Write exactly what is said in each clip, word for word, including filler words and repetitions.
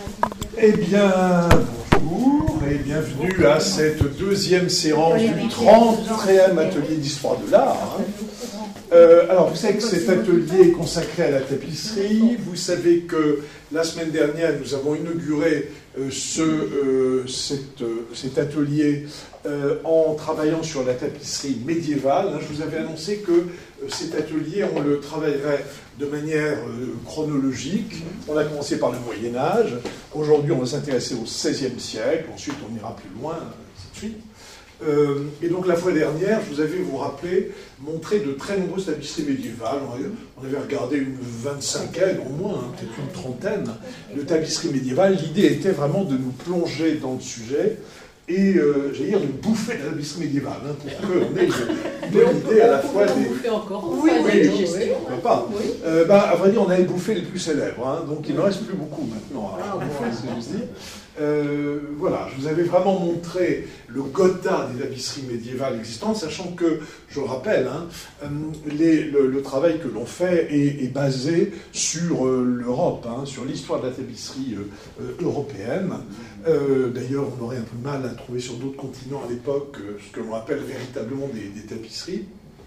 Eh bien, bonjour et bienvenue à cette deuxième séance du trentième atelier d'histoire de l'art. Euh, alors, vous savez que cet atelier est consacré à la tapisserie. Vous savez que la semaine dernière, nous avons inauguré euh, ce, euh, cet, euh, cet atelier euh, en travaillant sur la tapisserie médiévale. Je vous avais annoncé que euh, cet atelier, on le travaillerait de manière euh, chronologique. On a commencé par le Moyen-Âge. Aujourd'hui, on va s'intéresser au seizième siècle. Ensuite, on ira plus loin, ainsi de suite. Euh, et donc la fois dernière, je vous avais, vous rappelez, montré de très nombreuses tapisseries médiévales. On avait regardé une vingt-cinquaine au moins, hein, peut-être une trentaine de tapisseries médiévales. L'idée était vraiment de nous plonger dans le sujet et, euh, j'allais dire, de bouffer la tapisserie médiévale, hein, pour qu'on ait une bonne idée à la fois des... bouffer encore. Oui, oui, oui, oui, pourquoi pas. Oui. Euh, bah, à vrai dire, on avait bouffé les plus célèbres, hein, donc il ne reste plus beaucoup maintenant. À, ah, à, à se dire. Euh, voilà, je vous avais vraiment montré le Gotha des tapisseries médiévales existantes, sachant que, je le rappelle, hein, les, le, le travail que l'on fait est, est basé sur euh, l'Europe, hein, sur l'histoire de la tapisserie euh, euh, européenne. Euh, D'ailleurs, on aurait un peu de mal à trouver sur d'autres continents à l'époque euh, ce que l'on appelle véritablement des, des tapisseries.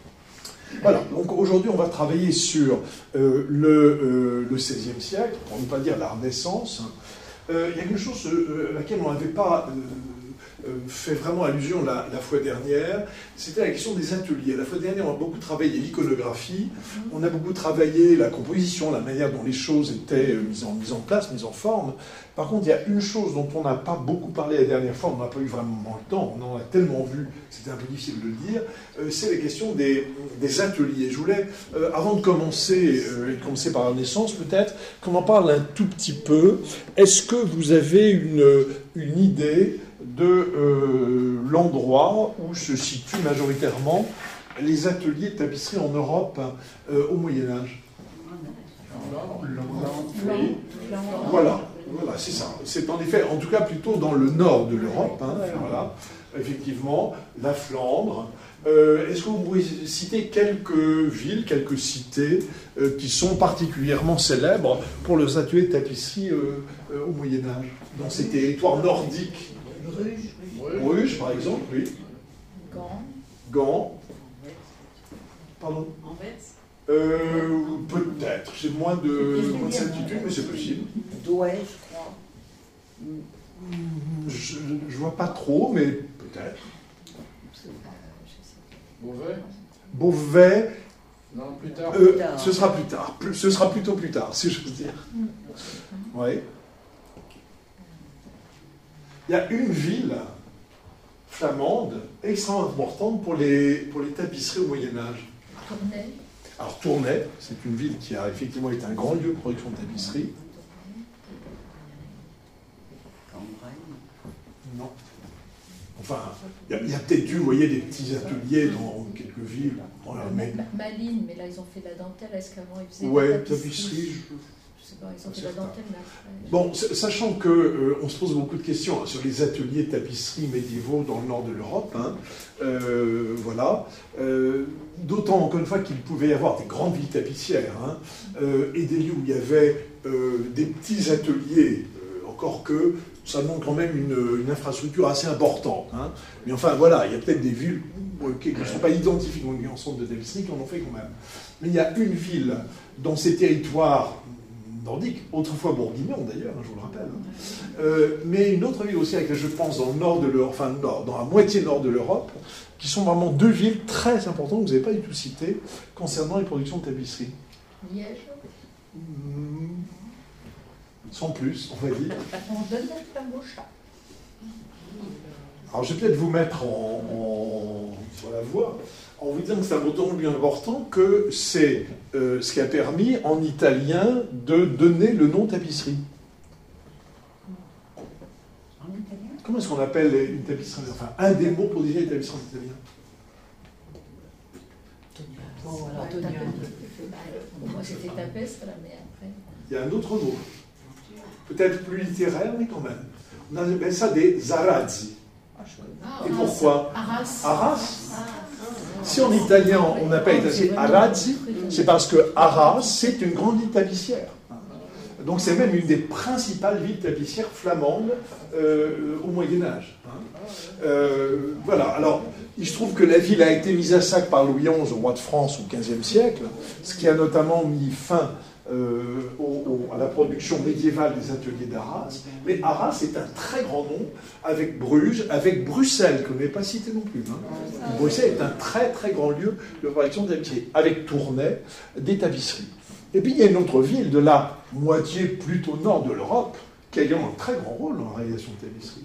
Voilà, donc aujourd'hui on va travailler sur euh, le, euh, le seizième siècle, pour ne pas dire la Renaissance. Euh, il y a quelque chose euh, à laquelle on n'avait pas euh, euh, fait vraiment allusion la, la fois dernière, c'était la question des ateliers. La fois dernière, on a beaucoup travaillé l'iconographie, on a beaucoup travaillé la composition, la manière dont les choses étaient mises en, mises en place, mises en forme. Par contre, il y a une chose dont on n'a pas beaucoup parlé la dernière fois, on n'a pas eu vraiment le temps, on en a tellement vu, c'était un peu difficile de le dire, euh, c'est la question des, des ateliers. Je voulais, euh, avant de commencer, euh, et de commencer par la Renaissance peut-être, qu'on en parle un tout petit peu. Est-ce que vous avez une, une idée de euh, l'endroit où se situent majoritairement les ateliers de tapisserie en Europe euh, au Moyen-Âge? Oui. Voilà. Voilà, c'est ça. C'est en effet, en tout cas, plutôt dans le nord de l'Europe. Hein, voilà, effectivement, la Flandre. Euh, Est-ce que vous pouvez citer quelques villes, quelques cités euh, qui sont particulièrement célèbres pour les ateliers de tapisserie euh, euh, au Moyen-Âge, dans ces territoires nordiques? Bruges. Bruges, par exemple, oui. Gand. Gand. Pardon. Anvers. Euh, peut-être, j'ai moins de, moins de certitude, mais c'est possible. Douai, je crois. Je ne vois pas trop, mais peut-être. Beauvais. Beauvais. Non, plus tard. Euh, ce sera plus tard. Plus, ce sera plutôt plus tard, si je peux dire. Oui. Il y a une ville flamande extrêmement importante pour les, pour les tapisseries au Moyen-Âge. Tournai. Alors, Tournai, c'est une ville qui a effectivement été un grand lieu de production de tapisserie. Non. Enfin, il y a, a peut-être dû, vous voyez, des petits ateliers dans quelques villes. Voilà, mais... Malines, mais là, ils ont fait de la dentelle. Est-ce qu'avant, ils faisaient ouais, de la tapisserie? tapisserie, je... je sais pas, ils ont fait de la dentelle, mais après... Bon, sachant qu'on euh, se pose beaucoup de questions hein, sur les ateliers de tapisserie médiévaux dans le nord de l'Europe, hein, euh, voilà. Euh, D'autant, encore une fois, qu'il pouvait y avoir des grandes villes tapissières, hein, euh, et des lieux où il y avait euh, des petits ateliers, euh, encore que ça demande quand même une, une infrastructure assez importante. Hein. Mais enfin, voilà, il y a peut-être des villes euh, qui ne sont pas identifiées comme un centre de tapisserie qui en ont fait quand même. Mais il y a une ville dans ces territoires nordiques, autrefois bourguignon d'ailleurs, hein, je vous le rappelle, hein, euh, mais une autre ville aussi avec laquelle je pense dans le nord de l'Europe, enfin nord, dans la moitié nord de l'Europe, qui sont vraiment deux villes très importantes que vous n'avez pas du tout citées concernant les productions de tapisserie. Liège. Mmh. Sans plus, on va dire. On donne la gauche. Alors je vais peut-être vous mettre en, en, sur la voie en vous disant que c'est un mot d'autant plus important que c'est euh, ce qui a permis en italien de donner le nom tapisserie. En italien? Comment est-ce qu'on appelle une tapisserie? Enfin, un des mots pour dire une tapisserie en italien. Bon, alors Antonio. Moi c'était tapestre, là, mais après. Il y a un autre mot. Peut-être plus littéraire, mais quand même. On appelle ça des arazzi. Ah, et pourquoi? Arras. Arras. Si en italien on appelle ici arazzi, c'est parce que Arras, c'est une grande ville tapissière. Donc c'est même une des principales villes tapissières flamandes euh, au Moyen-Âge. Hein. Euh, voilà, alors il se trouve que la ville a été mise à sac par Louis onze, roi de France, au quinzième siècle, ce qui a notamment mis fin euh, au, au, à la production médiévale des ateliers d'Arras. Mais Arras est un très grand nom, avec Bruges, avec Bruxelles, que je n'ai pas cité non plus. Hein. Bruxelles est un très très grand lieu de production de tapisserie, avec Tournai, des tapisseries. Et puis il y a une autre ville de la moitié plutôt nord de l'Europe qui a également un très grand rôle dans la réalisation de tapisserie.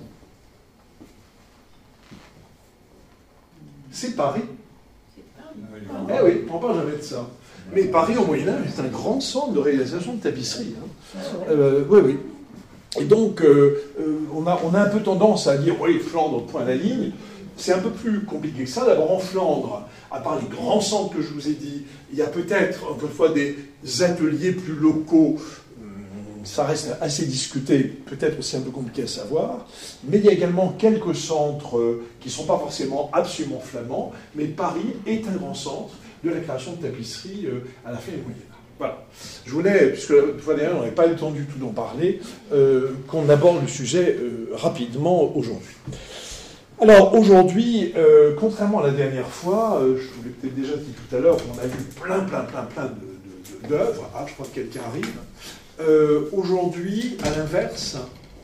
C'est Paris. Eh oui, on ne parle jamais de ça. Mais Paris au Moyen-Âge est un grand centre de réalisation de tapisserie. Hein. Euh, oui, oui. Et donc, euh, euh, on, a, on a un peu tendance à dire, oui, Flandre, point à la ligne. C'est un peu plus compliqué que ça. D'abord, en Flandre, à part les grands centres que je vous ai dit, il y a peut-être, encore une fois, des ateliers plus locaux. Ça reste assez discuté, peut-être aussi un peu compliqué à savoir. Mais il y a également quelques centres qui ne sont pas forcément absolument flamands. Mais Paris est un grand centre de la création de tapisserie à la fin du Moyen-Âge. Voilà. Je voulais, puisque la fois dernière, on n'avait pas eu le temps du tout d'en parler, euh, qu'on aborde le sujet euh, rapidement aujourd'hui. Alors aujourd'hui, euh, contrairement à la dernière fois, euh, je vous l'ai peut-être déjà dit tout à l'heure, on a vu plein, plein, plein, plein de, de, de, d'œuvres. Ah, je crois que quelqu'un arrive. Euh, aujourd'hui, à l'inverse...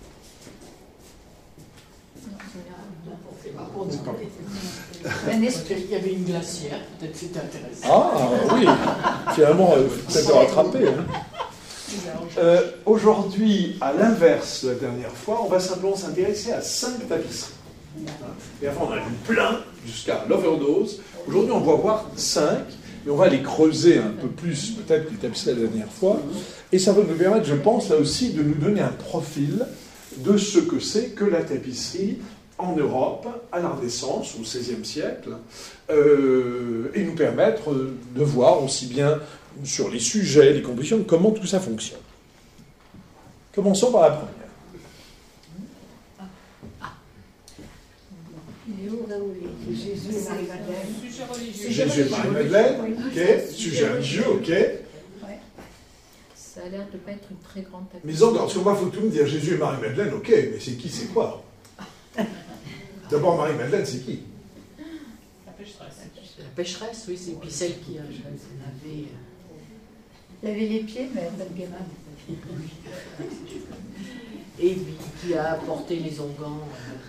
Il y avait une glacière, peut-être c'était intéressant. Ah oui, finalement, euh, peut-être rattraper. Hein. Euh, aujourd'hui, à l'inverse de la dernière fois, on va simplement s'intéresser à cinq tapisseries. Et avant, on en a vu plein, jusqu'à l'overdose. Aujourd'hui, on va voir cinq, et on va les creuser un peu plus, peut-être, que les tapisseries de la dernière fois. Et ça va nous permettre, je pense, là aussi, de nous donner un profil de ce que c'est que la tapisserie en Europe, à la Renaissance, au seizième siècle, euh, et nous permettre de voir aussi bien sur les sujets, les compositions, comment tout ça fonctionne. Commençons par la première. Jésus et Marie-Madeleine. Sujet religieux. Jésus et Marie-Madeleine, ok. Sujet religieux, ok. Ça a l'air de ne pas être une très grande tapisserie. Mais encore, parce que moi, il faut tout me dire Jésus et Marie-Madeleine, ok, mais c'est qui, c'est quoi? D'abord, Marie-Madeleine, c'est qui? La pécheresse. La pécheresse, oui, c'est puis celle qui avait... Laver les pieds, mais pas de gamin. Et puis qui a apporté les onguents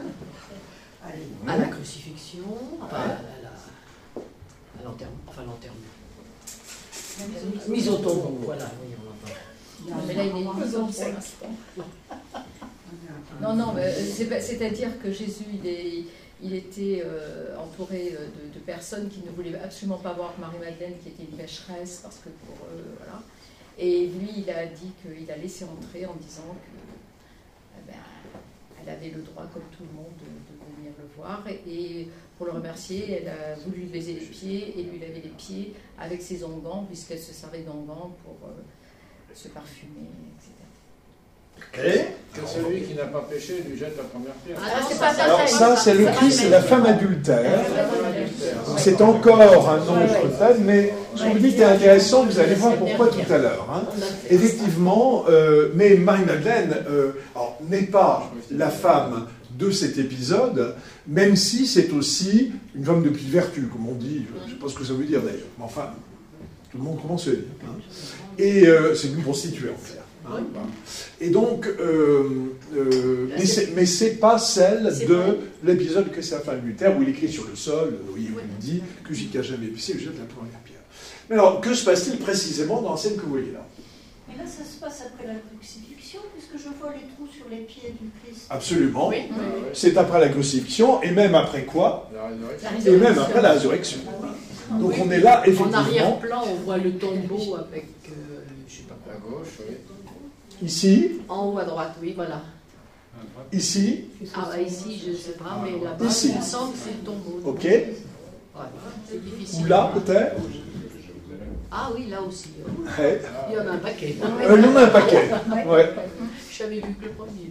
à la crucifixion, enfin, à la, à l'enterrement, enfin l'enterrement. Mise au tombeau, voilà, oui, on entend. Non, mais là, il est innocent pour l'instant. Non, non, mais c'est, c'est-à-dire que Jésus, il, est, il était euh, entouré de, de personnes qui ne voulaient absolument pas voir Marie-Madeleine, qui était une pécheresse, parce que pour eux, voilà. Et lui, il a dit qu'il a laissé entrer en disant que eh ben, elle avait le droit, comme tout le monde, de, de venir le voir. Et, et pour le remercier, elle a voulu lui baiser les pieds et lui laver les pieds avec ses onguents, puisqu'elle se servait d'onguents pour euh, se parfumer, et cetera. Okay. Que celui qui n'a pas péché lui jette la première pierre. Ah, c'est pas ça. Alors ça, c'est le Christ et la femme adultère. Donc c'est encore un autre thème, mais ce que vous dites est intéressant, vous allez voir pourquoi tout à l'heure. Hein. Effectivement, euh, mais Marie-Madeleine euh, n'est pas la femme de cet épisode, même si c'est aussi une femme de petite vertu, comme on dit, je ne sais pas ce que ça veut dire d'ailleurs, mais enfin, tout le monde commence à dire. Hein. Et euh, c'est une prostituée en fait. Hein, oui. Et donc, euh, euh, mais, c'est, mais c'est pas celle c'est de vrai. L'épisode que c'est la fin du terre où il écrit sur le sol, où il oui. dit que j'y cache jamais pissé, je jette la première pierre. Mais alors, que se passe-t-il précisément dans la scène que vous voyez là? Et là, ça se passe après la crucifixion, puisque je vois les trous sur les pieds du Christ. Absolument. Oui. Oui. C'est après la crucifixion, et même après quoi? La résurrection. Et même après la résurrection. Ah, donc oui. On est là, effectivement. En arrière-plan, on voit le tombeau avec, euh, je sais pas quoi. À gauche, oui. Ici. En haut à droite, oui, voilà. Ici. Ah, bah ici, je ne sais pas, mais là-bas, ici. il me semble que c'est le tombeau. Ok. Ouais, c'est difficile. Ou là, peut-être. Ah oui, là aussi. Ouais. Il y en a un paquet. Euh, il y en a un paquet. Ouais. Je n'avais vu que le premier.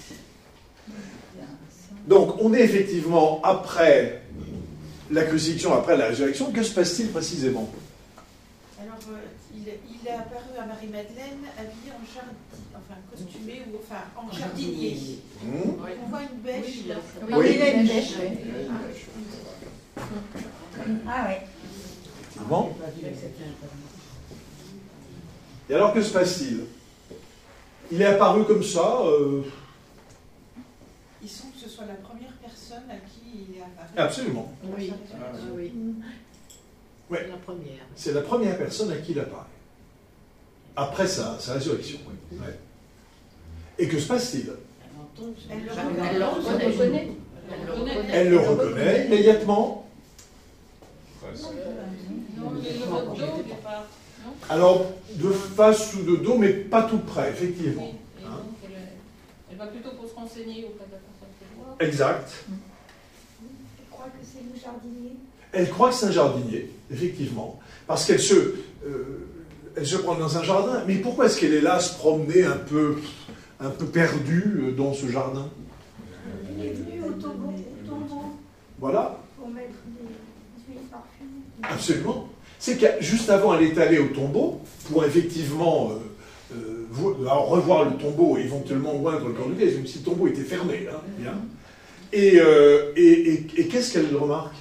Donc, on est effectivement après la crucifixion, après la résurrection. Que se passe-t-il précisément? Alors, euh, il, il est apparu à Marie-Madeleine habillée en jardin. enfin, costumé ou enfin en jardinier. Mmh. On voit une bêche. Oui, Oui. il a une bêche. Ah, Ah ouais. Effectivement. Et alors, que se passe-t-il? Il est apparu comme ça. Euh... il semble que ce soit la première personne à qui il est apparu. Absolument. Oui, Ah, ah oui. Ouais. La première. C'est la première personne à qui il apparaît. Après sa, sa résurrection. Oui. Ouais. Et que se passe-t-il? Elle le Elle le reconnaît. Elle le reconnaît. Elle le reconnaît immédiatement. Non, il est le dos au départ. Alors, de face ou de dos, mais pas tout près, effectivement. Oui, et donc elle, elle va plutôt pour se renseigner auprès de la personne qu'elle voit. Exact. Je crois que c'est le jardinier. Elle croit que c'est un jardinier, effectivement, parce qu'elle se, euh, elle se prend dans un jardin. Mais pourquoi est-ce qu'elle est là, à se promener un peu, un peu perdue dans ce jardin? Il est venu au tombeau, au tombeau Voilà, pour mettre des huiles parfumées. absolument. C'est que juste avant, elle est allée au tombeau pour effectivement euh, euh, vo- alors, revoir le tombeau et éventuellement oindre le corps du Christ, même si le tombeau était fermé. Hein, bien. Et, euh, et, et, et qu'est-ce qu'elle remarque?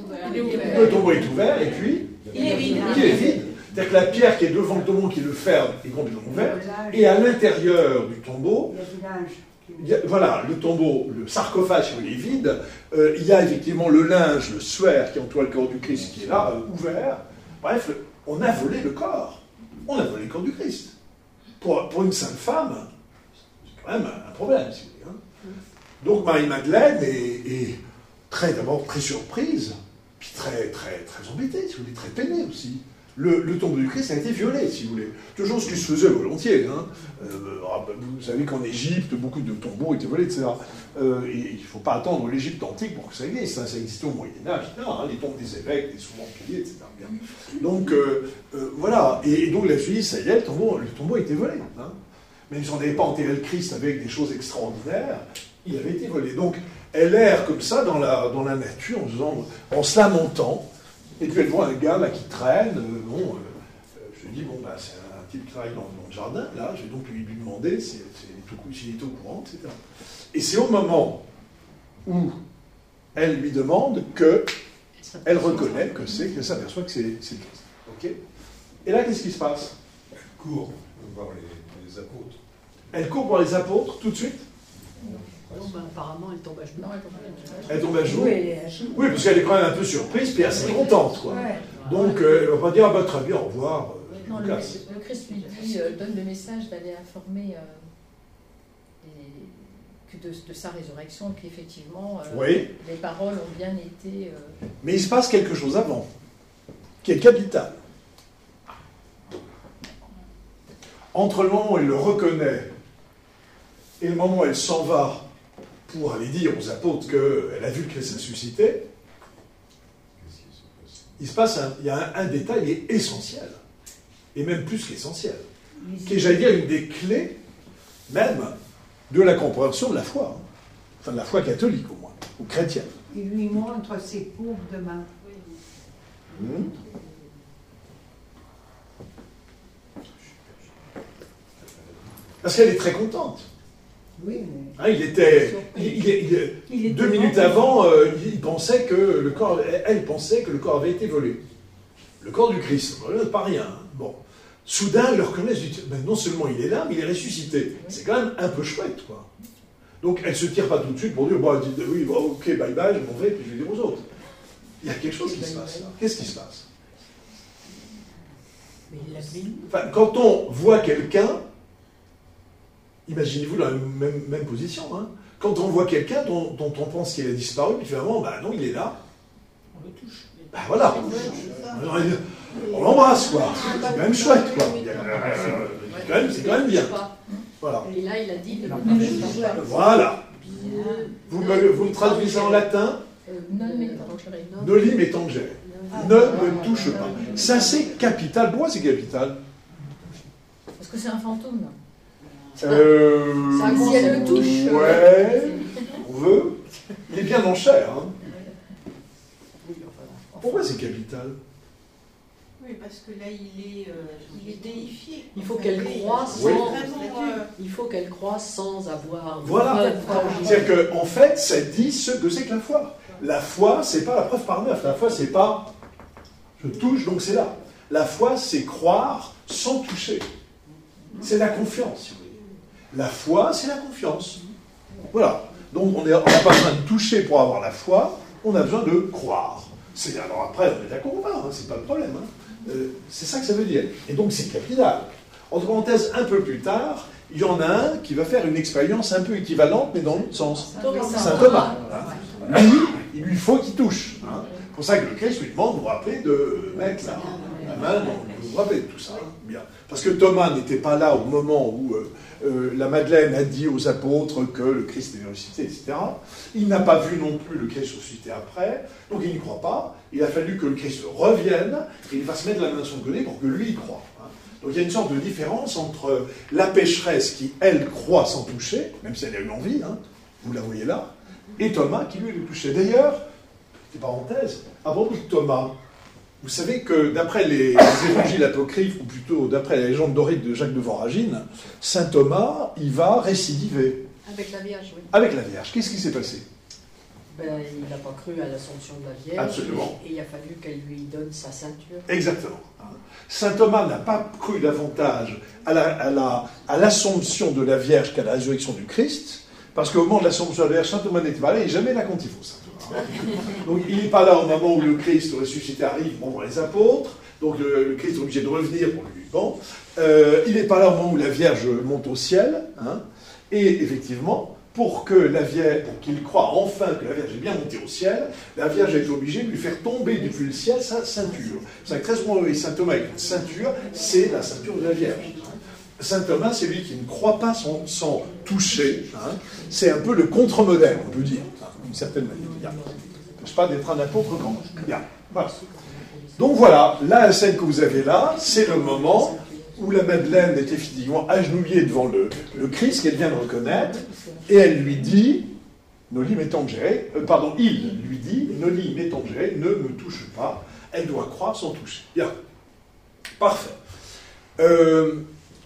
Le tombeau est ouvert et puis Il est vide. il est vide. C'est-à-dire que la pierre qui est devant le tombeau, qui le ferme, est complètement ouverte. Et à l'intérieur du tombeau, Il y a du linge. il y a- voilà, le tombeau, le sarcophage, il est vide. Euh, il y a effectivement le linge, le suaire qui entoure le corps du Christ qui est là, euh, ouvert. Bref, on a volé le corps. On a volé le corps du Christ. Pour, pour une sainte femme, c'est quand même un, un problème, si vous voulez. Hein. Donc Marie-Madeleine est, est très, d'abord très surprise, puis très, très, très embêtée, si vous voulez, très peinée aussi. Le, le tombeau du Christ a été violé, si vous voulez. Toujours ce qui se faisait volontiers. Hein. Euh, ah, bah, vous savez qu'en Égypte, beaucoup de tombeaux étaient volés, et cetera. Euh, et il ne faut pas attendre l'Égypte antique pour que ça existe. Hein. Ça existait au Moyen-Âge, hein, les tombes des évêques, des souvent pillés, et cetera. Bien. Donc, euh, euh, voilà. Et, et donc, la Suisse, ça y est, le tombeau, le tombeau a été volé. Hein. Même si on n'avait pas enterré le Christ avec des choses extraordinaires, il avait été volé. Donc, elle erre comme ça dans la, dans la nature, en, faisant, en se lamentant. Et puis elle voit un gars là qui traîne, euh, bon, euh, je lui dis, bon, bah, c'est un type qui travaille dans, dans le jardin, là, je vais donc lui, lui demander s'il si, est au courant, et cetera. Et c'est au moment où elle lui demande que elle reconnaît que c'est, qu'elle s'aperçoit que c'est le Christ. Ok. Et là, qu'est-ce qui se passe? Elle court voir les, les apôtres. Elle court voir les apôtres tout de suite? Non, ben, apparemment, elle tombe à genoux. Non, elle tombe à genoux. Elle tombe à genoux? Oui, elle est à genoux. Oui, parce qu'elle est quand même un peu surprise, puis assez contente, quoi. Ouais. Donc, euh, elle va pas dire, ah bah très bien, au revoir. euh, Non, je le, me casse. le Christ lui dit, euh, donne le message d'aller informer euh, les- que de, de sa résurrection, qu'effectivement, euh, Oui. les paroles ont bien été... euh, Mais il se passe quelque chose avant, qui est capital. Entre le moment où elle le reconnaît et le moment où elle s'en va pour aller dire aux apôtres qu'elle a vu le Christ ressuscité, Qu'est-ce qui se passe? il se passe un, il y a un, un détail qui est essentiel, et même plus qu'essentiel, qui est, j'allais dire, une des clés même de la compréhension de la foi, hein. Enfin de la foi catholique au moins, ou chrétienne. Il lui montre ses paumes de main. Hmm. Parce qu'elle est très contente. Oui, mais... Hein, il était, il, il- il- Il est deux devant. minutes avant, euh, il pensait que le corps, elle pensait que le corps avait été volé. Le corps du Christ, voilà, pas rien. Hein. Bon, soudain, il le reconnaît. Il dit, ben, non seulement il est là, mais il est ressuscité. C'est quand même un peu chouette, quoi. Donc, elle se tire pas tout de suite pour dire, bon, elle dit, oui, bon, ok, bye bye, je m'en vais, puis je vais dire aux autres. Il y a quelque chose qui se passe là. Qu'est-ce qui se passe? Mais il l'a mis. Enfin, quand on voit quelqu'un, imaginez-vous dans la même, même position, hein. Quand on voit quelqu'un dont, dont on pense qu'il a disparu, puis finalement, bah non, il est là. On le touche. Bah voilà. On l'embrasse, quoi. C'est quand même chouette, quoi. Il y a- C'est quand même, c'est quand même bien. Voilà. Et là, il a dit, ne me touche pas. Voilà. Vous me, vous me traduisez en latin, Euh, non, mais tangere. noli me tangere. Ne me touche pas. Ça, c'est capital. Pourquoi c'est capital? Parce que c'est un fantôme. Euh, Ça, si elle le touche. euh, Ouais, c'est- on veut. Il est bien en chair, hein. Oui, enfin, Pourquoi c'est capital? Oui, parce que là, il est, euh, il est déifié. Il faut qu'elle croie C'est Oui. vraiment euh, Il faut qu'elle croie sans avoir... Voilà. Voilà. C'est-à-dire qu'en en fait, ça dit ce que c'est que la foi. La foi, c'est pas la preuve par neuf. La foi, c'est pas je touche, donc c'est là. La foi, c'est croire sans toucher. C'est la confiance, si vous voulez. La foi, c'est la confiance. Voilà. Donc on n'a pas besoin de toucher pour avoir la foi, on a besoin de croire. C'est, alors après, on est d'accord ou pas, hein, c'est pas le problème. Hein. Euh, c'est ça que ça veut dire. Et donc c'est capital. Entre parenthèses, un peu plus tard, il y en a un qui va faire une expérience un peu équivalente, mais dans l'autre sens. Saint Thomas. Hein. Lui, il lui faut qu'il touche. Hein. C'est pour ça que le Christ lui demande, vous vous rappelez, de mettre la, la main, dans, vous vous rappelez de tout ça. Hein. Bien. Parce que Thomas n'était pas là au moment où euh, euh, la Madeleine a dit aux apôtres que le Christ était ressuscité, et cetera. Il n'a pas vu non plus le Christ ressuscité après, donc il n'y croit pas. Il a fallu que le Christ revienne, et il va se mettre la main sur son côté pour que lui y croie. Hein. Donc il y a une sorte de différence entre la pécheresse qui, elle, croit sans toucher, même si elle a eu envie, hein, vous la voyez là, et Thomas qui, lui, le touchait. D'ailleurs, petite parenthèse, à propos de Thomas, vous savez que d'après les, les évangiles apocryphes, ou plutôt d'après la légende dorique de Jacques de Voragine, saint Thomas, il va récidiver. Avec la Vierge, oui. Avec la Vierge. Qu'est-ce qui s'est passé? Ben, il n'a pas cru à l'assomption de la Vierge. Absolument. Et il a fallu qu'elle lui donne sa ceinture. Exactement. Saint Thomas n'a pas cru davantage à, la, à, la, à l'assomption de la Vierge qu'à la résurrection du Christ, parce qu'au moment de l'assomption de la Vierge, saint Thomas n'était pas là, et jamais la compte il faut, saint Thomas. Donc il n'est pas là au moment où le Christ ressuscité arrive pour voir les apôtres, donc le, le Christ est obligé de revenir pour lui. Bon, euh, il n'est pas là au moment où la Vierge monte au ciel, hein, et effectivement, pour que la Vierge, pour qu'il croie enfin que la Vierge est bien montée au ciel, la Vierge a été obligée de lui faire tomber depuis le ciel sa ceinture. C'est ça que très souvent, saint Thomas avec une ceinture, c'est la ceinture de la Vierge. Saint Thomas, c'est lui qui ne croit pas sans, sans toucher. Hein. C'est un peu le contre-modèle, on peut dire, hein, d'une certaine manière. Bien. Je ne pas d'être un apôtre quand même. Bien. Voilà. Donc voilà, la scène que vous avez là, c'est le moment où la Madeleine est effectivement agenouillée devant le, le Christ qu'elle vient de reconnaître, et elle lui dit, Noli me tangere, euh, pardon, il lui dit, Noli me tangere, ne me touche pas, elle doit croire sans toucher. Bien. Parfait. Euh,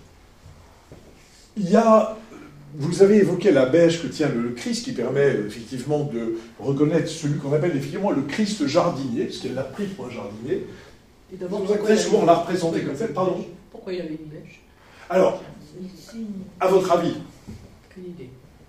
Il y a, vous avez évoqué la bêche que tient le Christ, qui permet effectivement de reconnaître celui qu'on appelle effectivement le Christ jardinier, parce qu'elle l'a pris pour un jardinier. Et d'abord, Très souvent, on l'a représenté comme tel. Pardon. Pourquoi il avait une bêche? Alors, à votre avis? Aucune idée.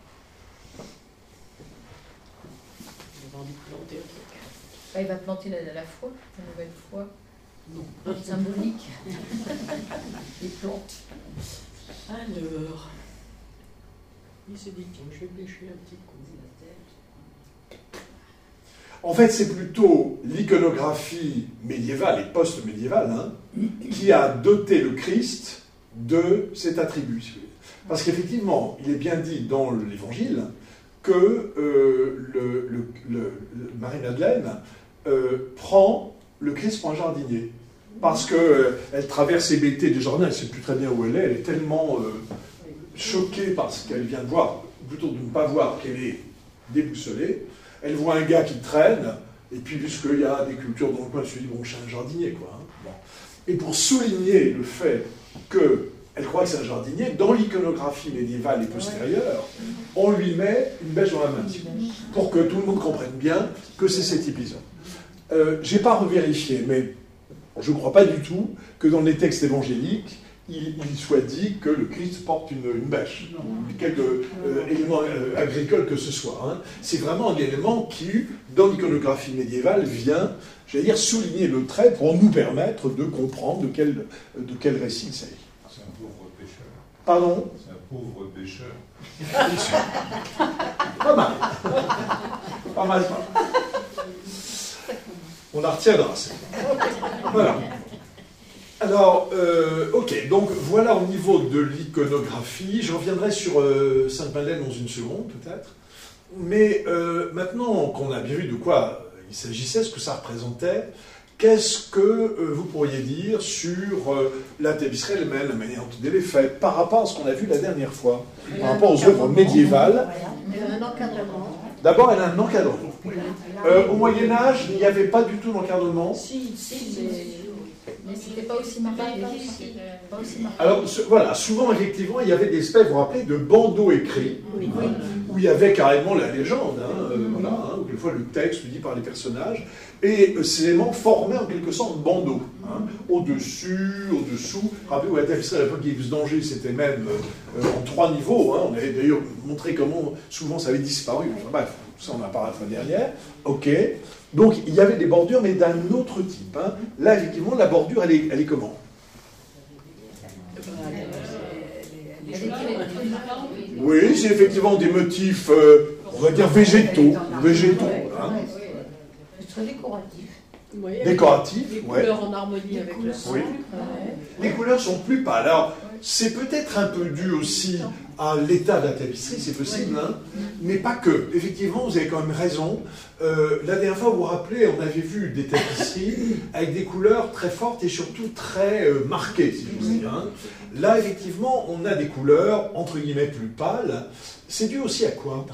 Il va planter un truc. Bah, il va planter la, la foi, la nouvelle foi. Non. Symbolique. Il plante. Alors, il s'est dit, tiens, je vais pêcher un petit coup de la terre. En fait, c'est plutôt l'iconographie médiévale et post-médiévale hein, qui a doté le Christ de cet attribut. Parce qu'effectivement, il est bien dit dans l'Évangile que euh, le, le, le, le Marie-Madeleine euh, prend le Christ pour un jardinier. Parce qu'elle euh, traverse les bêtés du jardin, elle ne sait plus très bien où elle est, elle est tellement euh, choquée par ce qu'elle vient de voir, plutôt de ne pas voir qu'elle est déboussolée. Elle voit un gars qui traîne, et puis puisqu'il y a des cultures dans le coin, elle se dit, bon, je suis un jardinier, quoi. Hein. Bon. Et pour souligner le fait qu'elle croit que c'est un jardinier, dans l'iconographie médiévale et postérieure, on lui met une bêche dans la main, pour que tout le monde comprenne bien que c'est cet épisode. Euh, je n'ai pas revérifié, mais je ne crois pas du tout que dans les textes évangéliques, il, il soit dit que le Christ porte une, une bêche, quelque euh, élément euh, agricole que ce soit. Hein. C'est vraiment un élément qui, dans l'iconographie médiévale, vient, j'allais dire, souligner le trait pour nous permettre de comprendre de quel, de quel récit il s'agit. C'est un pauvre pêcheur. Pardon? C'est un pauvre pêcheur. Pas mal. Pas mal, pas mal. On la retiendra. Voilà. Alors, euh, ok, donc voilà au niveau de l'iconographie. Je reviendrai sur euh, Sainte-Madeleine dans une seconde, peut-être. Mais euh, maintenant qu'on a bien vu de quoi il s'agissait, ce que ça représentait, qu'est-ce que euh, vous pourriez dire sur euh, la tapisserie elle-même, la manière dont elle est faite, par rapport à ce qu'on a vu la dernière fois, par rapport aux œuvres médiévales? Un encadrement. D'abord, elle a un encadrement. Euh, au Moyen-Âge, il n'y avait pas du tout d'encadrement. Si, si, mais Mais c'était pas aussi marqué. Pas aussi marqué. Alors ce, voilà, souvent effectivement il y avait des espèces, vous vous rappelez, de bandeaux écrits, Oui. hein, où il y avait carrément la légende, hein, euh, voilà, hein, où quelquefois le texte dit par les personnages, et euh, ces éléments formaient en quelque sorte bandeaux, hein, au-dessus, au-dessous. Rappelez-vous, à la tapisserie à l'époque X danger, c'était même euh, en trois niveaux, hein, on avait d'ailleurs montré comment souvent ça avait disparu, enfin bref, ça on en parlera la fois dernière, ok. Donc il y avait des bordures, mais d'un autre type. Hein. Là, effectivement, la bordure, elle est, elle est comment? Oui, c'est effectivement des motifs, euh, on va dire végétaux, végétaux. Hein. C'est très décoratif. Oui, Décoratifs, les ouais. couleurs en harmonie avec le sol. Oui. Les couleurs sont plus pâles. Alors, c'est peut-être un peu dû aussi à l'état de la tapisserie, c'est possible, hein, mais pas que. Effectivement, vous avez quand même raison. Euh, la dernière fois, vous vous rappelez, on avait vu des tapisseries avec des couleurs très fortes et surtout très euh, marquées, si je puis dire. Hein. Là, effectivement, on a des couleurs, entre guillemets, plus pâles. C'est dû aussi à quoi?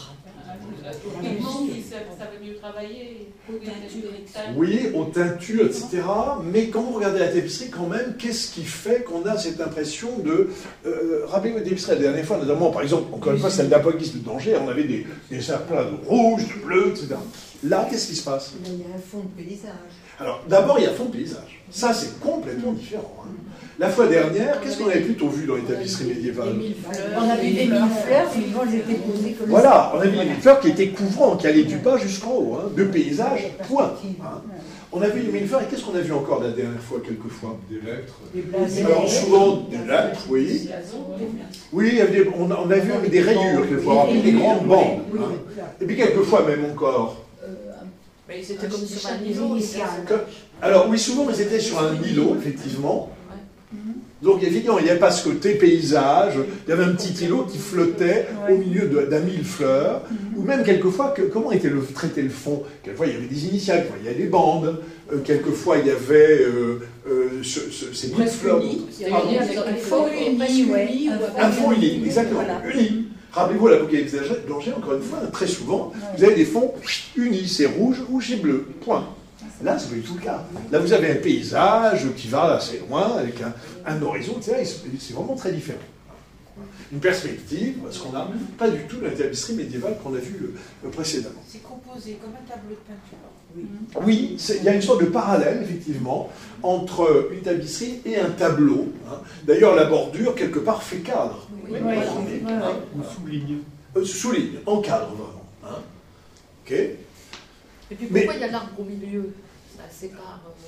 Ça veut mieux travailler. Oui, aux teintures, et cetera. Mais quand vous regardez la tapisserie, quand même, qu'est-ce qui fait qu'on a cette impression de... Euh, Rappelez-vous la tapisserie la dernière fois, notamment, par exemple, encore une fois, celle d'Apollis de Danger, on avait des, des cercles de rouge, de bleu, et cetera. Là, qu'est-ce qui se passe? Il y a un fond de paysage. Alors, d'abord, il y a fond de paysage. Ça, c'est complètement différent. Hein. La fois dernière, qu'est-ce qu'on avait plutôt vu dans les tapisseries médiévales? On avait des mille fleurs, mais moi, elles étaient posées comme Voilà, on avait des millefleurs qui étaient couvrants, qui allaient du bas jusqu'en haut, hein, de paysage, point. Hein. On a vu les millefleurs, et qu'est-ce qu'on a vu encore la dernière fois, quelquefois? Des lettres. Des Alors, souvent, des lettres, oui. Oui, il y avait des- on, a, on a vu avec des rayures, quelquefois, avec des grandes bandes. Hein. Et puis, quelquefois, même encore. Mais c'était comme sur un niveau initial. Que- alors, oui, souvent, mais c'était sur un îlot, effectivement. Donc, évidemment, il n'y avait pas ce côté paysage, il y avait un petit îlot qui flottait au milieu de- d'un millefleur, ou même quelquefois, que, comment était le, traité le fond? Quelquefois, il y avait des initiales, quelquefois, il y avait des bandes, euh, quelquefois, il y avait euh, euh, ce, ce, ces millefleurs. Pardon. Un faux uni, ouais. Un fond uni, exactement, uni. Rappelez-vous, l'Apocalypse danger, encore une fois, très souvent, vous avez des fonds unis, c'est rouge ou c'est bleu, point. Là, c'est pas du tout le cas. Là, vous avez un paysage qui va assez loin, avec un, un horizon, et cetera. C'est vraiment très différent. Une perspective, parce qu'on n'a pas du tout la tapisserie médiévale qu'on a vue euh, précédemment. C'est composé comme un tableau de peinture. Oui, oui il y a une sorte de parallèle, effectivement, entre une tapisserie et un tableau. Hein. D'ailleurs, la bordure, quelque part, fait cadre. Oui, Voilà, oui, on est, oui, hein, oui. Ou souligne. euh, souligne, encadre vraiment. Hein. Ok. Et puis Mais- pourquoi il y a l'arbre au milieu? Ça sépare. euh,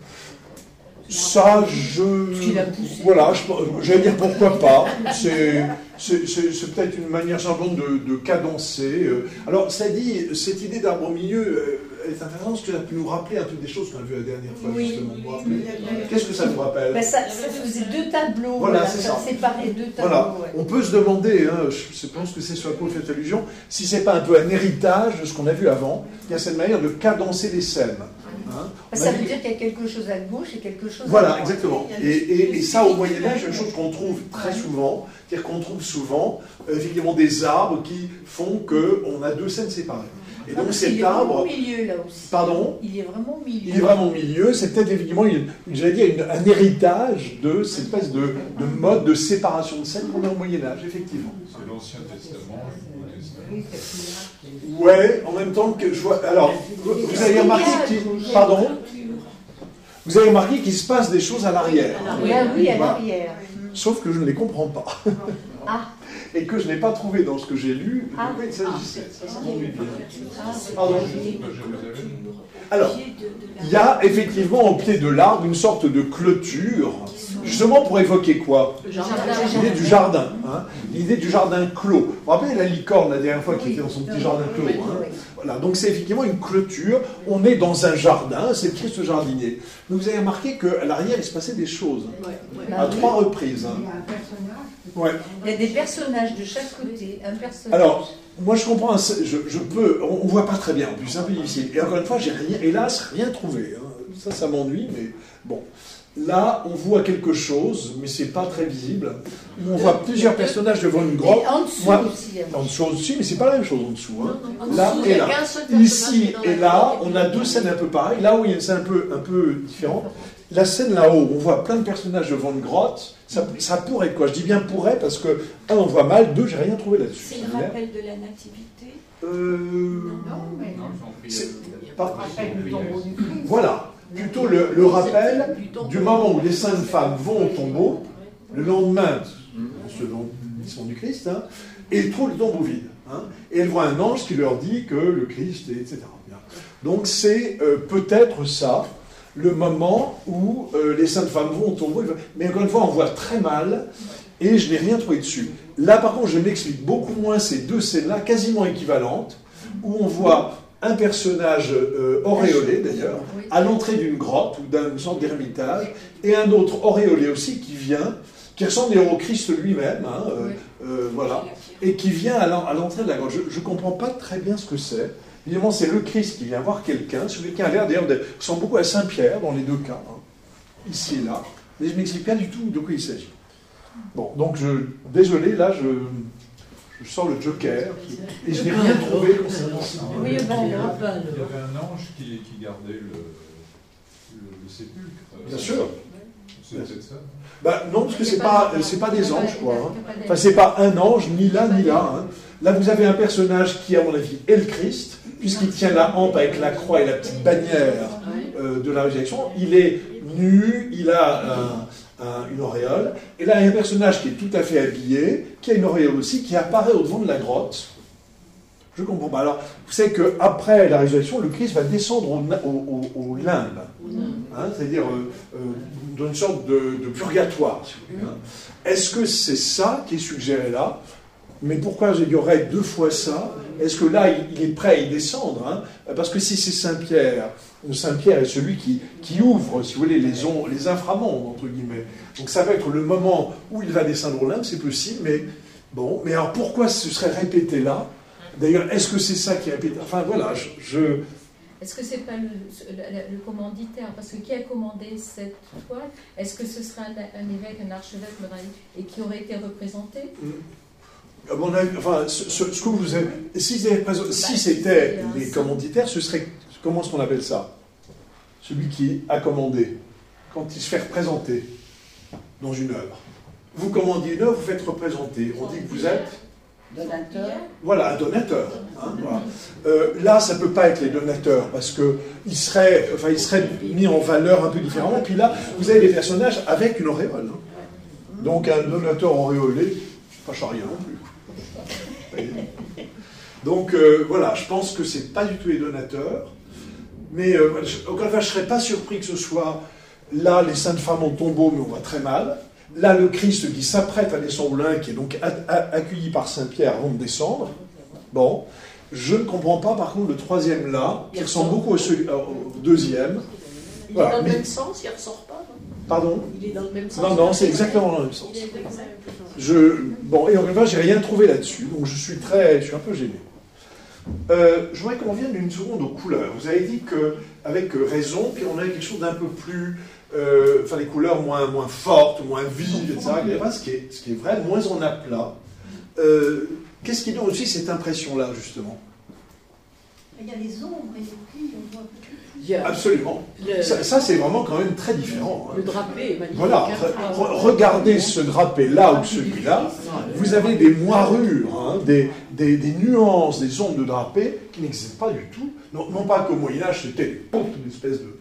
Ça, je... Voilà, je- j'allais dire pourquoi pas. C'est c'est- c'est- c'est peut-être une manière simplement de, de cadencer. euh. Alors, ça dit, cette idée d'arbre au milieu, euh, elle est intéressante parce que ça peut nous rappeler un peu des choses qu'on a vues la dernière fois, Oui. justement. Vous vous rappelez? Qu'est-ce que ça vous rappelle? Ben, ça, ça faisait deux tableaux. Voilà, c'est ça. Séparait deux tableaux. Voilà, ouais. on peut se demander, hein, je pense que c'est ce à quoi vous faites allusion, si c'est pas un peu un héritage de ce qu'on a vu avant. Il y a cette manière de cadencer les scènes. Hein. On a Ça vu- veut dire qu'il y a quelque chose à gauche et quelque chose à Voilà, droite. exactement. Et, et- et ça, au Moyen-Âge, c'est une chose qu'on trouve très souvent, c'est-à-dire qu'on trouve souvent, euh, effectivement, des arbres qui font qu'on a deux scènes séparées. Et Non, donc parce qu'il cet est vraiment arbre, au milieu, là aussi. pardon, Il est vraiment au milieu. il est vraiment au milieu, c'est peut-être effectivement, une, une- j'allais dire, une- un héritage de cette espèce de, de mode de séparation de scènes qu'on a au Moyen-Âge, effectivement. C'est l'Ancien Testament et le Nouveau Testament. Ouais, en même temps que je vois... Alors, vous vous avez remarqué qu'il... Pardon? Vous avez remarqué qu'il se passe des choses à l'arrière. Ah oui, à Voilà. l'arrière. Sauf que je ne les comprends pas. Ah. Et que je n'ai pas trouvé dans ce que j'ai lu de Ah. quoi il s'agissait. Ça, ça m'ennuie bien. Ah, Pardon. Pas Jérusalem. Alors, il y a effectivement au pied de l'arbre une sorte de clôture, justement pour évoquer quoi? L'idée du jardin. Hein, l'idée du jardin clos. Vous vous rappelez la licorne la dernière fois qui était dans son petit jardin clos, hein? Voilà, donc c'est effectivement une clôture. On est dans un jardin, c'est le Christ jardinier. Mais vous avez remarqué qu'à l'arrière, il se passait des choses. À trois reprises. Hein. Ouais. Il y a des personnages de chaque côté. Un personnage. Alors, moi je comprends, je, je peux, on ne voit pas très bien en plus, c'est un peu difficile. Et encore une fois, j'ai rien, hélas, rien trouvé. Hein. Ça, ça m'ennuie, mais bon. Là, on voit quelque chose, mais c'est pas très visible. On voit plusieurs personnages devant une grotte. Et en dessous Moi, aussi. hein. en dessous aussi, mais c'est pas la même chose en dessous. Hein. En Là dessous, il y et a là. qu'un seul personnage Ici dans et la là, grotte. on a deux scènes un peu pareilles. Là où il y a une scène un peu, un peu différente. la scène là-haut, on voit plein de personnages devant une grotte, ça, ça pourrait être quoi? Je dis bien pourrait parce que, un, on voit mal, deux, j'ai rien trouvé là-dessus. C'est le rappel de la nativité. Euh... Non, mais... Non, ils ont pris, C'est euh, pas- Rappel du tombeau du Christ. Voilà, plutôt le, le rappel du moment où les saintes femmes vont au tombeau, le lendemain, selon l'histoire du Christ, hein, et ils trouvent le tombeau vide. Hein, et elles voient un ange qui leur dit que le Christ est, et cetera. Bien. Donc c'est euh, peut-être ça, le moment où euh, les saintes femmes vont au tombeau, mais encore une fois, on voit très mal, et je n'ai rien trouvé dessus. Là, par contre, je m'explique beaucoup moins ces deux scènes-là, quasiment équivalentes, où on voit un personnage euh, auréolé, d'ailleurs, à l'entrée d'une grotte ou d'une sorte d'ermitage, et un autre auréolé aussi qui vient, qui ressemble d'ailleurs au Christ lui-même, hein, euh, euh, voilà, et qui vient à l'entrée de la grotte. Je ne comprends pas très bien ce que c'est. Évidemment, c'est le Christ qui vient voir quelqu'un. Ce quelqu'un a l'air d'ailleurs de ressemble beaucoup à Saint-Pierre dans les deux cas, hein, ici et là. Mais je ne m'explique pas du tout de quoi il s'agit. Bon, donc je, désolé, là, je, je sors le Joker, et je n'ai rien trouvé concernant ça. Oui, ben, il y alors. avait un ange qui, qui gardait le, le, le sépulcre. Bien sûr. C'est peut-être ça. Bah, non, parce que c'est pas, c'est pas des anges, quoi. Hein. Enfin, c'est pas un ange, ni là, ni là. Hein. Là, vous avez un personnage qui, à mon avis, est le Christ, puisqu'il tient la hampe avec la croix et la petite bannière euh, de la résurrection. Il est nu, il a un, un, une auréole. Et là, il y a un personnage qui est tout à fait habillé, qui a une auréole aussi, qui apparaît au-devant de la grotte. Je ne comprends pas. Alors, vous savez qu'après la résurrection, le Christ va descendre au, au, au, au limbe, hein, c'est-à-dire euh, euh, dans une sorte de, de purgatoire, si vous voulez. Hein. Est-ce que c'est ça qui est suggéré là? Mais pourquoi il y aurait deux fois ça? Est-ce que là, il, il est prêt à y descendre, hein? Parce que si c'est Saint-Pierre, Saint-Pierre est celui qui, qui ouvre, si vous voulez, les, on, les inframondes, entre guillemets. Donc ça va être le moment où il va descendre au limbe, c'est possible, mais bon. Mais alors pourquoi ce serait répété là? D'ailleurs, est-ce que c'est ça qui est répété? Enfin voilà, je... je... Est-ce que c'est pas le, le, le commanditaire? Parce que qui a commandé cette toile? Est-ce que ce serait un, un évêque, un archevêque, et qui aurait été représenté? À mon avis, enfin, ce, ce, ce que vous avez, si, si c'était les commanditaires, ce serait, comment est-ce qu'on appelle ça? Celui qui a commandé, quand il se fait représenter dans une œuvre. Vous commandiez une œuvre, vous faites représenter. On dit que vous êtes... Donateur. Voilà, un donateur. Hein, voilà. Euh, là, ça ne peut pas être les donateurs, parce qu'ils seraient, enfin, ils seraient mis en valeur un peu différemment. Puis là, vous avez des personnages avec une auréole. Hein. Donc un donateur auréolé, pas charrier non plus. Donc euh, voilà, je pense que ce n'est pas du tout les donateurs. Mais euh, encore une fois, je ne serais pas surpris que ce soit là les saintes femmes au tombeau, mais on voit très mal. Là, le Christ qui s'apprête à descendre au limbe, qui est donc accueilli par Saint-Pierre avant de descendre. Bon, je ne comprends pas, par contre, le troisième là, qui ressemble beaucoup au, au deuxième. Il voilà, est dans le mais... même sens, il ne ressort pas, non? Pardon? Il est dans le même sens. Non, non, c'est exactement dans le même sens. Je... Bon, et en fait, j'ai rien trouvé là-dessus, donc je suis très, je suis un peu gêné. Euh, je voudrais qu'on revienne une seconde aux couleurs. Vous avez dit qu'avec raison, puis on a quelque chose d'un peu plus... Euh, enfin, les couleurs moins, moins fortes, moins vives, et cetera. Ce qui est, ce qui est vrai, moins en aplat. Euh, Qu'est-ce qui donne aussi cette impression-là, justement? Il y a les ombres et les plis, on voit beaucoup plus. Absolument. Le... Ça, ça c'est vraiment quand même très différent. Le drapé est magnifique. Voilà, re regardez ce drapé-là ou celui-là, vous avez des moirures, hein, des, des, des nuances, des ondes de drapé qui n'existent pas du tout. Non, non pas qu'au Moyen-Âge, c'était une espèce de,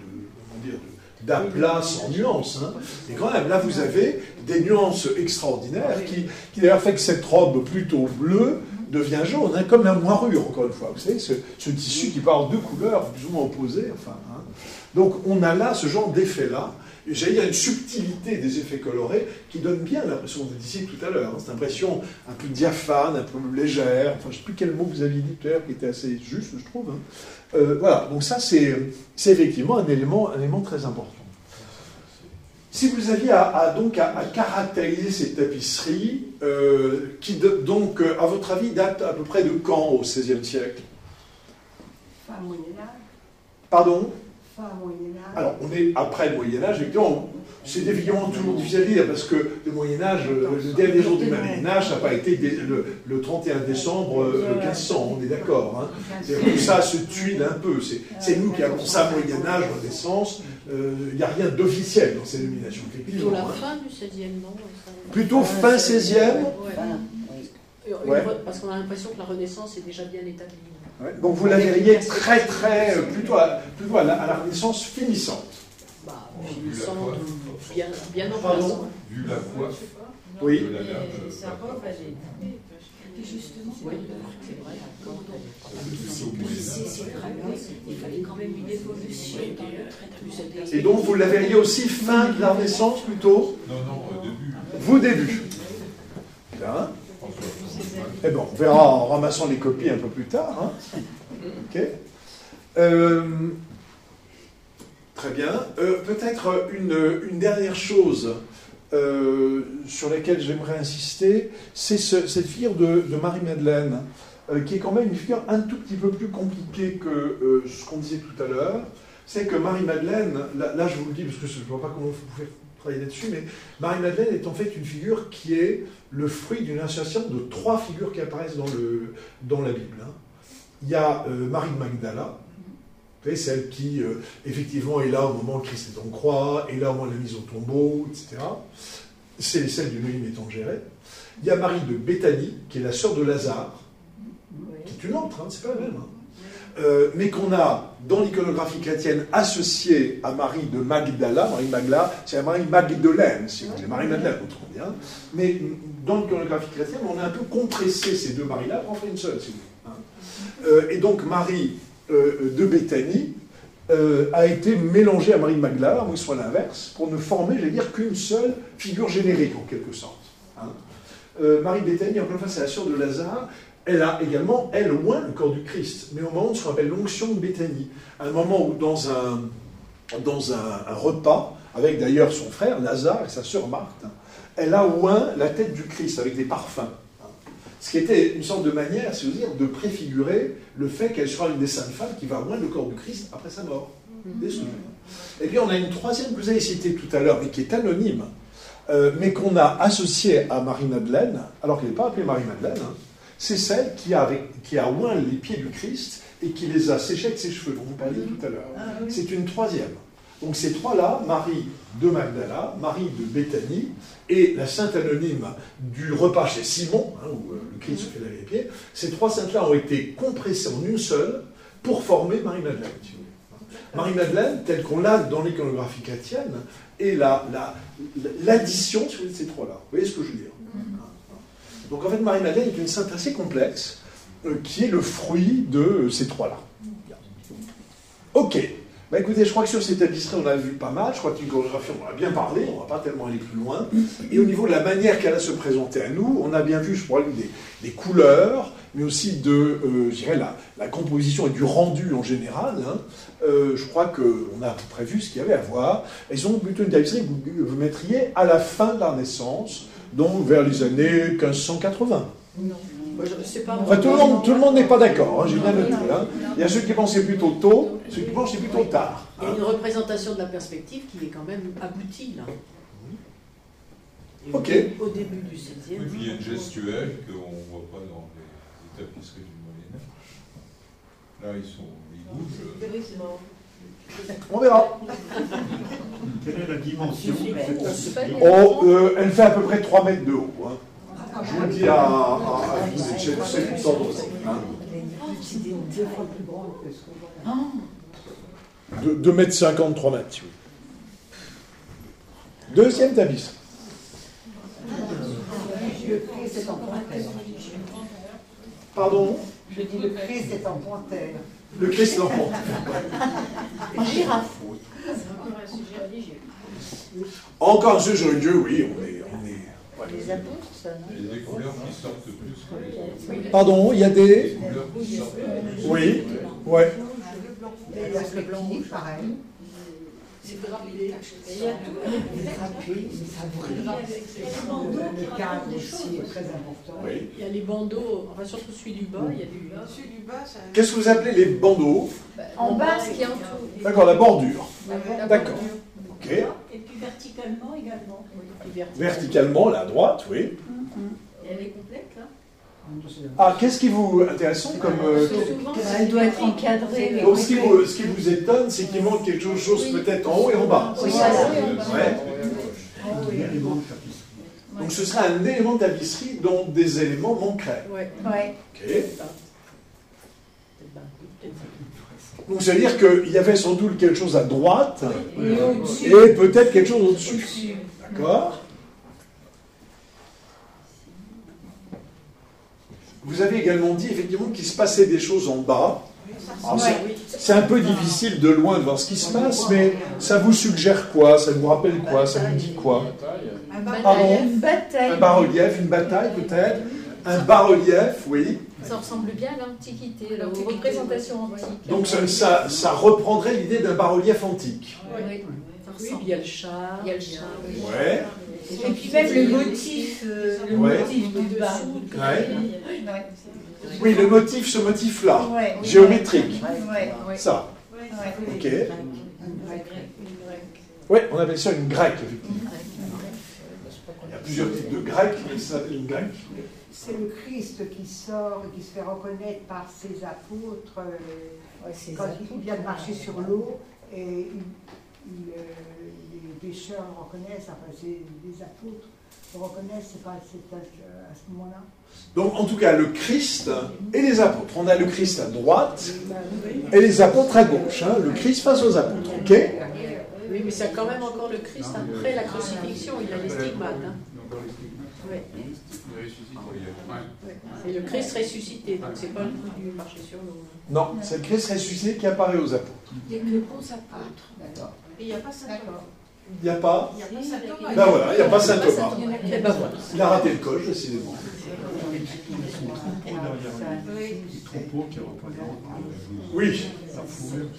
d'aplat sans nuances. Hein. Et quand même, là, vous avez des nuances extraordinaires qui, qui d'ailleurs fait que cette robe plutôt bleue devient jaune, hein, comme la moirure, encore une fois. Vous savez, ce, ce tissu qui peut avoir deux couleurs plus ou moins opposées. Enfin, hein. Donc, on a là ce genre d'effet-là. Et j'allais dire une subtilité des effets colorés qui donne bien l'impression, vous disiez tout à l'heure, hein, cette impression un peu diaphane, un peu légère. Enfin, je ne sais plus quel mot vous aviez dit tout à l'heure qui était assez juste, je trouve. Hein. Euh, voilà, donc ça, c'est effectivement un élément, un élément très important. Si vous aviez à, à, donc à, à caractériser ces tapisseries, euh, qui de, donc, à votre avis, datent à peu près de quand au seizième siècle? Fin Moyen-Âge. Pardon? fin Moyen-Âge. Alors, on est après le Moyen-Âge, évidemment. C'est évidemment toujours difficile à dire, parce que le Moyen-Âge, le dernier jour du Moyen-Âge, ça n'a pas été le, le trente et un décembre quinze cents, on est d'accord. Hein. Tout ça se tuile un peu. C'est nous qui avons ça, Moyen-Âge, Renaissance. Il euh, n'y a rien d'officiel dans ces nominations. Plutôt la fin du seizième, non? Plutôt fin seizième. Ouais. Ouais. Parce qu'on a l'impression que la Renaissance est déjà bien établie. Ouais. Donc vous la verriez très, très, plutôt à, plutôt à, la, à la Renaissance finissante. Bah, finissante, bien, bien en Pardon. place. Vu la foi. Oui. Ça va, justement, oui, c'est vrai, d'accord. Il fallait quand même une évolution dans le traitement. Et donc vous la verriez aussi fin de la Renaissance plutôt? Non, non, au début. Vous début. Bien. Eh bien, on verra en ramassant les copies un peu plus tard. Hein. Ok. Euh, très bien. Euh, peut-être une, une dernière chose euh, sur laquelle j'aimerais insister, c'est ce, cette figure de, de Marie-Madeleine, euh, qui est quand même une figure un tout petit peu plus compliquée que euh, ce qu'on disait tout à l'heure. C'est que Marie-Madeleine, là, là je vous le dis parce que je ne vois pas comment vous pouvez travailler là-dessus, mais Marie-Madeleine est en fait une figure qui est le fruit d'une association de trois figures qui apparaissent dans, le, dans la Bible. Hein. Il y a euh, Marie de Magdala, celle qui, euh, effectivement, est là au moment où Christ est en croix, est là au moment de la mise au tombeau, et cetera. C'est celle du Noïm étangéré. Il y a Marie de Béthanie, qui est la sœur de Lazare, qui est une autre, hein, c'est pas la même. Hein. Euh, mais qu'on a, dans l'iconographie chrétienne, associée à Marie de Magdala. Marie de Magdala, c'est Marie Magdeleine, si vous voulez, Marie-Madeleine, autrement bien. Mais dans l'iconographie chrétienne, on a un peu compressé ces deux Maries-là pour en faire une seule, si vous voulez. Hein. Euh, et donc, Marie euh, de Béthanie euh, a été mélangée à Marie de Magdala, ou soit l'inverse, pour ne former, j'allais dire, qu'une seule figure générique, en quelque sorte. Hein. Euh, Marie de Béthanie, encore une fois, c'est la sœur de Lazare. Elle a également, elle, loin le corps du Christ, mais au moment de ce qu'on appelle l'onction de Béthanie, à un moment où, dans un, dans un, un repas, avec d'ailleurs son frère Lazare et sa sœur Marthe, elle a oint la tête du Christ avec des parfums. Ce qui était une sorte de manière, si vous dire, de préfigurer le fait qu'elle sera une des saintes femmes qui va oindre le corps du Christ après sa mort. Et puis on a une troisième que vous avez citée tout à l'heure, mais qui est anonyme, euh, mais qu'on a associée à Marie-Madeleine, alors qu'elle n'est pas appelée Marie-Madeleine, hein. C'est celle qui a, avec, qui a oint les pieds du Christ et qui les a séchés avec ses cheveux, dont vous parliez tout à l'heure. Ah, oui. C'est une troisième. Donc ces trois-là, Marie de Magdala, Marie de Béthanie et la sainte anonyme du repas chez Simon, hein, où euh, le Christ se fait laver les pieds, ces trois saintes-là ont été compressées en une seule pour former Marie-Madeleine. Marie-Madeleine, telle qu'on l'a dans l'iconographie chrétienne, est la, la, l'addition de ces trois-là. Vous voyez ce que je veux dire? Donc en fait, Marie-Madeleine est une sainte assez complexe, euh, qui est le fruit de euh, ces trois-là. Ok. Bah, écoutez, je crois que sur cet extrait, on a vu pas mal. Je crois que l'iconographie, on en a bien parlé, on ne va pas tellement aller plus loin. Et au niveau de la manière qu'elle a se présenter à nous, on a bien vu, je crois, des, des couleurs, mais aussi de, euh, je dirais, la, la composition et du rendu en général. Hein. Euh, je crois qu'on a à peu près vu ce qu'il y avait à voir. Elles ont plutôt une tapisserie que vous, vous mettriez à la fin de la Renaissance, donc vers les années quinze cent quatre-vingts. Non. Moi, je sais pas. Enfin, tout le monde, tout le monde n'est pas d'accord, hein, j'ai bien noté. Hein. Il y a ceux qui pensaient plutôt tôt, ceux qui pensaient plutôt tard. Il y a une représentation de la perspective qui est quand même aboutie, là. Et ok. Au, au début du seizième. Oui, puis il y a une gestuelle qu'on ne voit pas dans les, les tapisseries du Moyen-Âge. Là, ils sont. Ils bougent. On verra. Quelle est la dimension de cette tapisserie? Oh, euh, elle fait à peu près trois mètres de haut. Hein. Je vous le dis à, à, à c'est une sorte de... Hein. deux fois plus grande que ce qu'on voit. De, deux mètres cinquante, trois mètres. Si oui. Deuxième tapisserie. Le Christ est en panthère. Pardon? Je dis le Christ est en panthère. Le Christ est en panthère. En girafe. C'est encore un sujet religieux. Encore un sujet religieux, oui, on est... On est ouais. Les apôtres, ça, non? Il y a des couleurs qui sortent plus que les autres. Pardon, il y a des... Des couleurs qui sortent plus. Oui, ouais. Le blanc rouge, pareil. C'est drapé. Il y a tout. Les drapés, ça brille. Le cadre aussi est très important. Oui. Il y a les bandeaux, enfin surtout celui du bas, il y a du bas. Celui du bas, ça. Qu'est-ce que vous appelez les bandeaux? En bas, ce qui entoure. D'accord, la bordure. La D'accord. bordure. Ok. Et puis verticalement également. Verticalement, là à droite, oui. Et elle est complète là. Ah, qu'est-ce qui vous intéresse comme... euh, Elle doit être encadrée. donc, ce qui vous, ce qui vous étonne, c'est qu'il manque quelque chose Oui. peut-être en haut et en bas. Oui, C'est ça? voilà, oui, en bas. Ouais. Un élément de tapisserie. Donc ce serait un élément de tapisserie dont des éléments manqueraient. Ouais. Ouais. Ok. Donc ça veut dire qu'il y avait sans doute quelque chose à droite Et au-dessus. et peut-être quelque chose au-dessus. D'accord? Vous avez également dit effectivement qu'il se passait des choses en bas. Alors, c'est- c'est un peu difficile de loin de voir ce qui se passe, mais ça vous suggère quoi? Ça vous rappelle quoi? Ça vous dit quoi? Un Pardon? Une bataille. Un bas-relief, une bataille peut-être? Un bas-relief, oui. Ça ressemble bien à l'Antiquité, là, aux représentations antiques. Donc ça, ça, ça reprendrait l'idée d'un bas-relief antique. Oui, oui. Ça Oui, ressemble. il y a le char. Il y a le char, oui. Ouais. Et puis même le motif, euh, le Ouais. motif du bas. Ouais. Ouais. Oui, le motif, ce motif-là, Ouais. géométrique. Ouais. Ouais. Ça. Ouais. Ok. Oui, on appelle ça une grecque, effectivement. Il y a plusieurs types de grecques, mais ça s'appelle une grecque. C'est le Christ qui sort et qui se fait reconnaître par ses apôtres euh, quand il vient de marcher sur l'eau et il- il, euh, les pécheurs le reconnaissent, enfin c'est les apôtres le reconnaissent, c'est pas c'est à, à ce moment-là. Donc, en tout cas, le Christ et les apôtres. On a le Christ à droite et les apôtres à gauche. Hein. Le Christ face aux apôtres. Ok? Oui, mais c'est quand même encore le Christ après la crucifixion, il a les stigmates. Hein. Ouais. C'est le Christ ressuscité, donc c'est pas le coup du marcher sur l'eau. Non, c'est le Christ ressuscité qui apparaît aux apôtres. Il n'y a que les bons apôtres. D'accord. Et il n'y a pas Saint Thomas. Il n'y a pas. Il n'y a pas Saint Thomas. Ben voilà, il n'y a pas Saint Thomas. Et ben voilà. Il a raté le coche, décidément. Les troupeaux qui représentent Oui. la fourrure.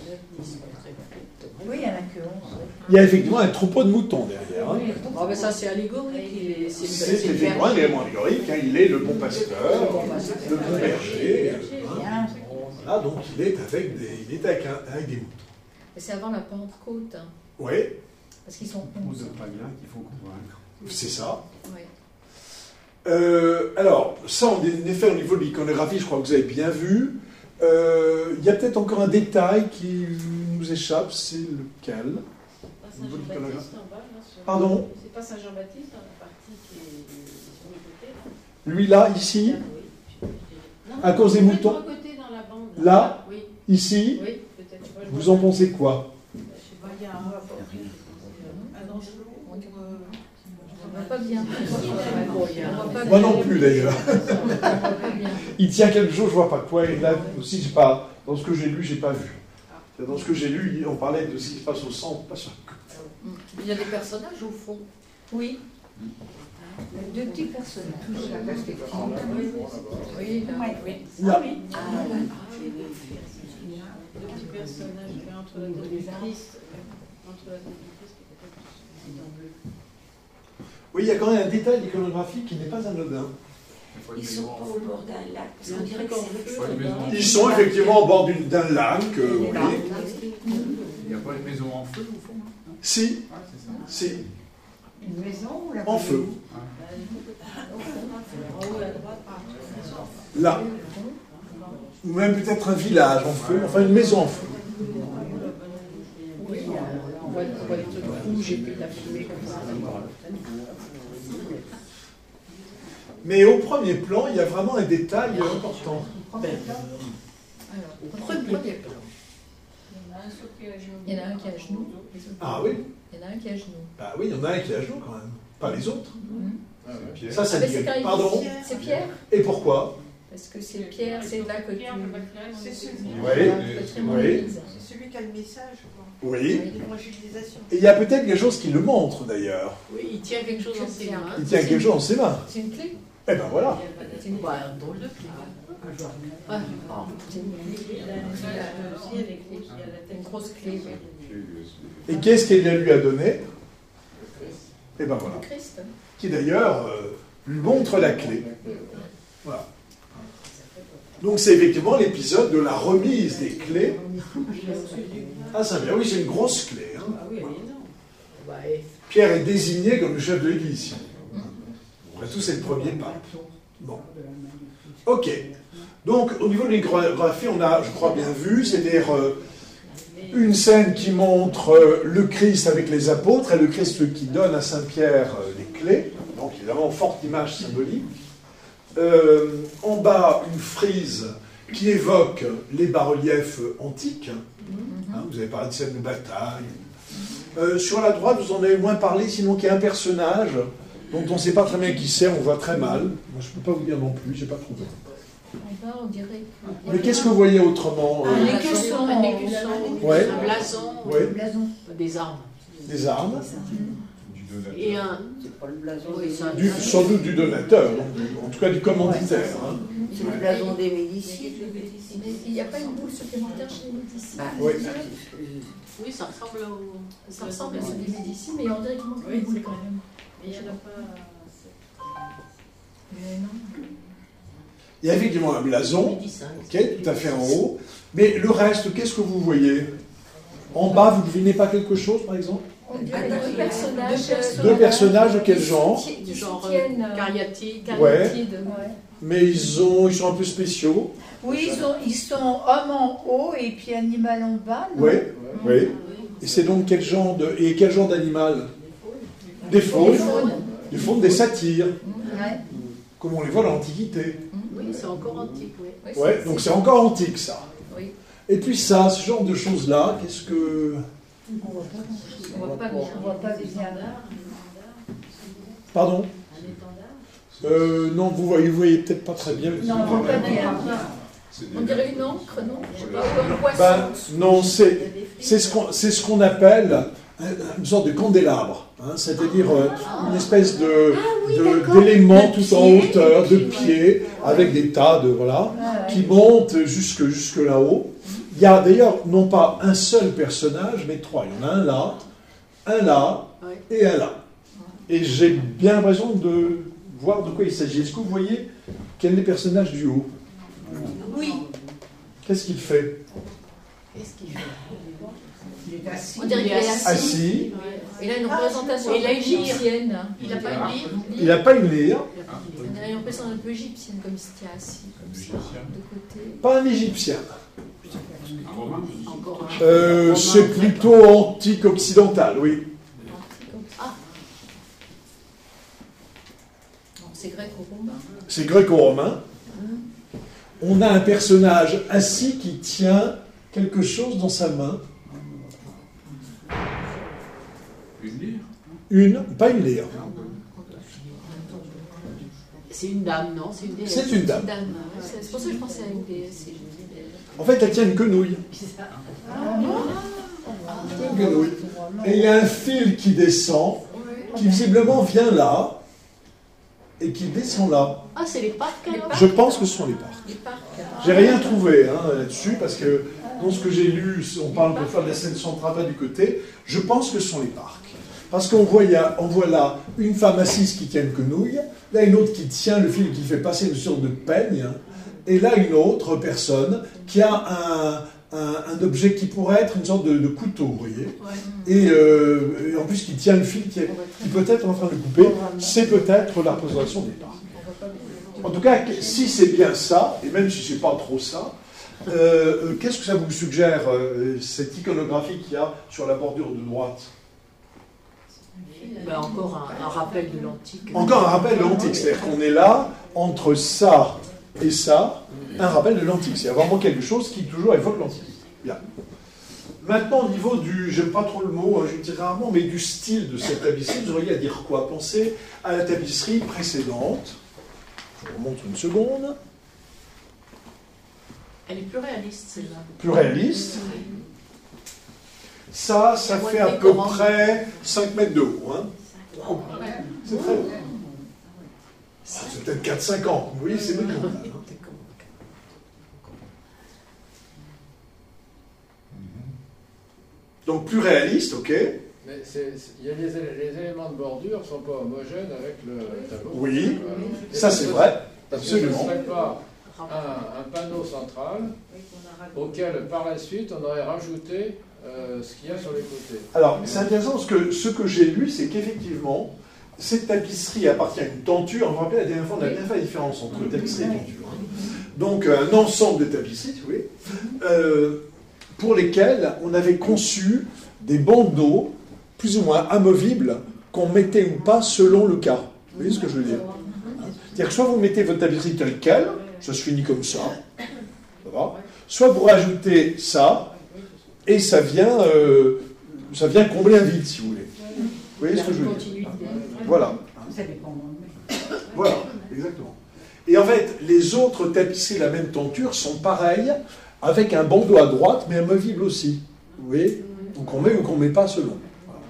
Oui, il y en a que onze. Il y a effectivement un troupeau de moutons derrière. Hein. Ah ben ça c'est allégorique. il est- C'est C'est le- c'est le effectivement un berger. élément allégorique. Hein. Il est le bon pasteur, le bon berger. Hein. Voilà, donc il est avec des, il est avec, un- avec des moutons. Mais c'est avant la Pentecôte, hein, Oui, parce qu'ils sont Ou onze. de païens qu'il faut convaincre. c'est ça. Ouais. Euh, alors, ça, en effet, au niveau de l'iconographie, je crois que vous avez bien vu. Euh, Il y a peut-être encore un détail qui nous échappe, c'est lequel? Saint-Jean-Baptiste en bas, là, sur- Pardon? C'est pas Saint-Jean-Baptiste, dans la partie qui est sur le côté, là. Lui là, ici, Ah, oui. Non, à cause des complètement moutons. à côté dans la bande. Là? Oui, ici, oui, peut-être. Moi, je vous vois en pas. pensez quoi? Je sais pas. Il y a un, un angelot ou, euh, On voit pas bien. On voit pas Moi bien. non plus d'ailleurs. On voit pas bien. Il tient quelque chose, je vois pas quoi. Et là aussi, j'ai pas, dans ce que j'ai lu, j'ai pas vu. Dans ce que j'ai lu, on parlait de ce qui se passe au centre, pas sur le côté. Il y a des personnages au fond. Oui. Deux petits personnages. Tous la perspective. Oui, là, oui. Là. Ah, le petit personnage qui est entre la tête du Christ, euh, entre la tête du Christ et peut-être c'est en bleu. Oui, il y a quand même un détail iconographique qui n'est pas anodin. Ils sont pas au bord d'un lac, parce qu'on dirait que c'est Pas une maison. Ils sont effectivement au bord d'une- d'un lac. euh, oui. Il n'y a pas une maison en feu au fond? hein Si, Ah, c'est ça. si, Une maison ou la en feu. En haut à droite, Là. Ou même peut-être un village en feu, enfin une maison en feu. Oui, on voit, on voit des trucs rouges et puis de la fumée comme ça. Mais au premier plan, il y a vraiment un détail important. Alors, Au premier plan. il y en a un saut qui est à genoux. il y en a un qui est à genoux. les autres- Ah oui? Il y en a un qui est à genoux. Bah oui, il y en a un qui est à genoux quand même. Pas les autres. Ah, mais Pierre. Ça, ça Ah, mais dit c'est quand quelque- il Pardon? dit c'est Pierre. Et pourquoi? Parce que c'est Pierre, c'est là que tu... Pierre, le patriarche, C'est celui, Oui. Oui. c'est celui qui a le message, quoi. Oui. L'évangélisation. Et il y a peut-être quelque chose qui le montre d'ailleurs. Oui, il tient quelque chose dans ses mains. Il tient quelque chose dans ses mains. C'est une clé. Eh ben voilà. C'est une bah, un drôle de clé. Ah, C'est une, Il y a aussi, elle est grosse, il y a la tête. une grosse clé. Oui. clé U S B. Et qu'est-ce qu'elle lui a donné? Et ben voilà. Le Christ. Qui d'ailleurs euh, lui montre la clé. Voilà. Donc c'est effectivement l'épisode de la remise des clés à Saint-Pierre. Oui, c'est une grosse clé. Hein. Ah oui, elle est énorme. Bah, et... Pierre est désigné comme le chef de l'Église. On a tous c'est le premier pas. Bon. Ok. Donc, au niveau de l'iconographie, on a, je crois, bien vu, c'est-à-dire euh, une scène qui montre euh, le Christ avec les apôtres et le Christ qui donne à Saint-Pierre euh, les clés. Donc, évidemment, forte image symbolique. Euh, en bas, une frise qui évoque les bas-reliefs antiques. Hein, vous avez parlé de scène de bataille. Euh, sur la droite, vous en avez moins parlé, sinon qu'il y a un personnage dont on ne sait pas très bien qui c'est, on voit très mal. Moi, je ne peux pas vous dire non plus, je n'ai pas trouvé. En bas, on dirait que... Mais qu'est-ce que vous voyez autrement euh... Un écusson, un écusson, Ouais. un blason, Ouais. blason. Des armes. Des armes. Du donateur. Et un... C'est pas le blason. Oui, c'est un- Du, sans doute du donateur, donc du- en tout cas du commanditaire. Hein. C'est le blason des Médicis. Mais il n'y a pas une boule supplémentaire chez les Médicis. Bah, Oui. Oui, ça ressemble au... Ça ressemble à ceux des Médicis, mais on dirait qu'il manque une boule quand même. Mais il n'y en a pas. Mais non. Il y a effectivement un blason, Médecin. ok, tout à fait en haut. Mais le reste, qu'est-ce que vous voyez? En bas, vous ne devinez pas quelque chose, par exemple? On dirait deux personnages. Deux personnages de quel genre? Du Genre soutiennent, euh, cariatide. cariatide, ouais. Mais ils, ont, ils sont un peu spéciaux. Oui, ils sont, ils sont homme en haut et puis animal en bas. non Oui, oui. Et c'est donc quel genre de... Et quel genre d'animal? Des faunes. Des faunes, des satyres. Ouais. Comme on les voit dans l'Antiquité. Oui, c'est encore antique, oui. Oui, Ouais, donc c'est encore antique, ça. Oui. Et puis ça, ce genre de choses-là, qu'est-ce que... On voit pas bien. On voit pas bien. Pardon? euh, Non, vous voyez, vous voyez peut-être pas très bien. Non, on voit pas bien. C'est des- On dirait une encre, non? Je sais pas, ou un poisson. Ben, non, c'est c'est ce qu'on c'est ce qu'on appelle une sorte de candélabre, hein, c'est-à-dire euh, une espèce de de- d'accord. d'éléments De tout en pieds, hauteur, de de pieds, pieds, avec des tas de voilà, Ouais, qui ouais. montent jusque jusque là-haut. Il y a d'ailleurs non pas un seul personnage, mais trois. Il y en a un là, un là Ouais. et un là. Et j'ai bien l'impression de voir de quoi il s'agit. Est-ce que vous voyez quel est le personnage du haut? Oui. Qu'est-ce qu'il fait? Qu'est-ce qu'il fait? Il est assis. On dirait qu'il est assis. Assis. Il a une représentation Et il a une lyre. égyptienne. Il n'a pas une lyre? Il n'a pas une lyre. On dirait une représentation un peu égyptienne, comme il se tient assis, comme ça, Égyptien. de côté. Pas un égyptien. Un romain. Encore un. Euh, Romain. c'est plutôt antique occidental, oui. Ah. Non, c'est grec ou romain. C'est gréco-romain. On a un personnage assis qui tient quelque chose dans sa main. Une lyre. Une, pas une lyre. C'est une dame, non? C'est une déesse. C'est une dame. Dame, ouais, c'est c'est pour ça que je pensais à une déesse. c'est une déesse. En fait, elle tient une quenouille. Une quenouille. Et il y a un fil qui descend, qui visiblement vient là, et qui descend là. Ah, c'est les parcs alors? Je pense que ce sont les parcs. Les parcs. J'ai rien trouvé hein, là-dessus, parce que dans ce que j'ai lu, on parle de faire de la scène centrale pas du côté. Je pense que ce sont les parcs. Parce qu'on voit, il y a- on voit là une femme assise qui tient une quenouille, là une autre qui tient le fil qui fait passer une sorte de peigne, et là une autre personne qui a un, un, un objet qui pourrait être une sorte de, de couteau, vous voyez. Et, euh, et en plus qui tient le fil qui, est, qui peut être en train de couper, c'est peut-être la représentation des parcs. En tout cas, si c'est bien ça, et même si c'est pas trop ça, euh, euh, qu'est-ce que ça vous suggère, euh, cette iconographie qu'il y a sur la bordure de droite? Ben, encore un, un rappel de l'antique. Encore un rappel de l'antique, c'est-à-dire qu'on est là, entre ça et ça, un rappel de l'antique. C'est vraiment quelque chose qui toujours évoque l'antiquité. Bien. Maintenant, au niveau du, j'aime pas trop le mot, hein, je le dis rarement, mais du style de cette tapisserie, vous auriez à dire quoi? Pensez à la tapisserie précédente. Je vous remonte une seconde. Elle est plus réaliste, celle-là. Plus réaliste. Ça, ça fait à peu près cinq mètres de haut. Hein. C'est très haut. Ah, c'est peut-être quatre cinquante. Vous voyez, c'est monumental. Hein. Donc plus réaliste, ok. Mais c'est, c'est, il y a les, les éléments de bordure ne sont pas homogènes avec le tableau. Oui, Euh, ça c'est vrai, Parce que ce ne absolument. serait pas un, un panneau central auquel par la suite on aurait rajouté euh, ce qu'il y a sur les côtés. Alors c'est intéressant parce que ce que j'ai lu, c'est qu'effectivement, cette tapisserie appartient à une tenture. Vous vous rappelez, la dernière fois, on a bien fait la différence entre tapisserie et tenture. Donc un ensemble de tapisseries, si vous voulez, euh, pour lesquelles on avait conçu des bandeaux plus ou moins amovibles qu'on mettait ou pas selon le cas. Vous voyez ce que je veux dire? C'est-à-dire que soit vous mettez votre tapisserie telle quelle, ça se finit comme ça, ça va, soit vous rajoutez ça, et ça vient, euh, ça vient combler un vide, si vous voulez. Vous voyez ce que je veux dire? Voilà. Ça dépend. Voilà, exactement. Et en fait, les autres tapisseries de la même tenture sont pareilles, avec un bandeau à droite, mais amovible aussi. Vous voyez? Donc on met ou qu'on ne met pas selon. Voilà.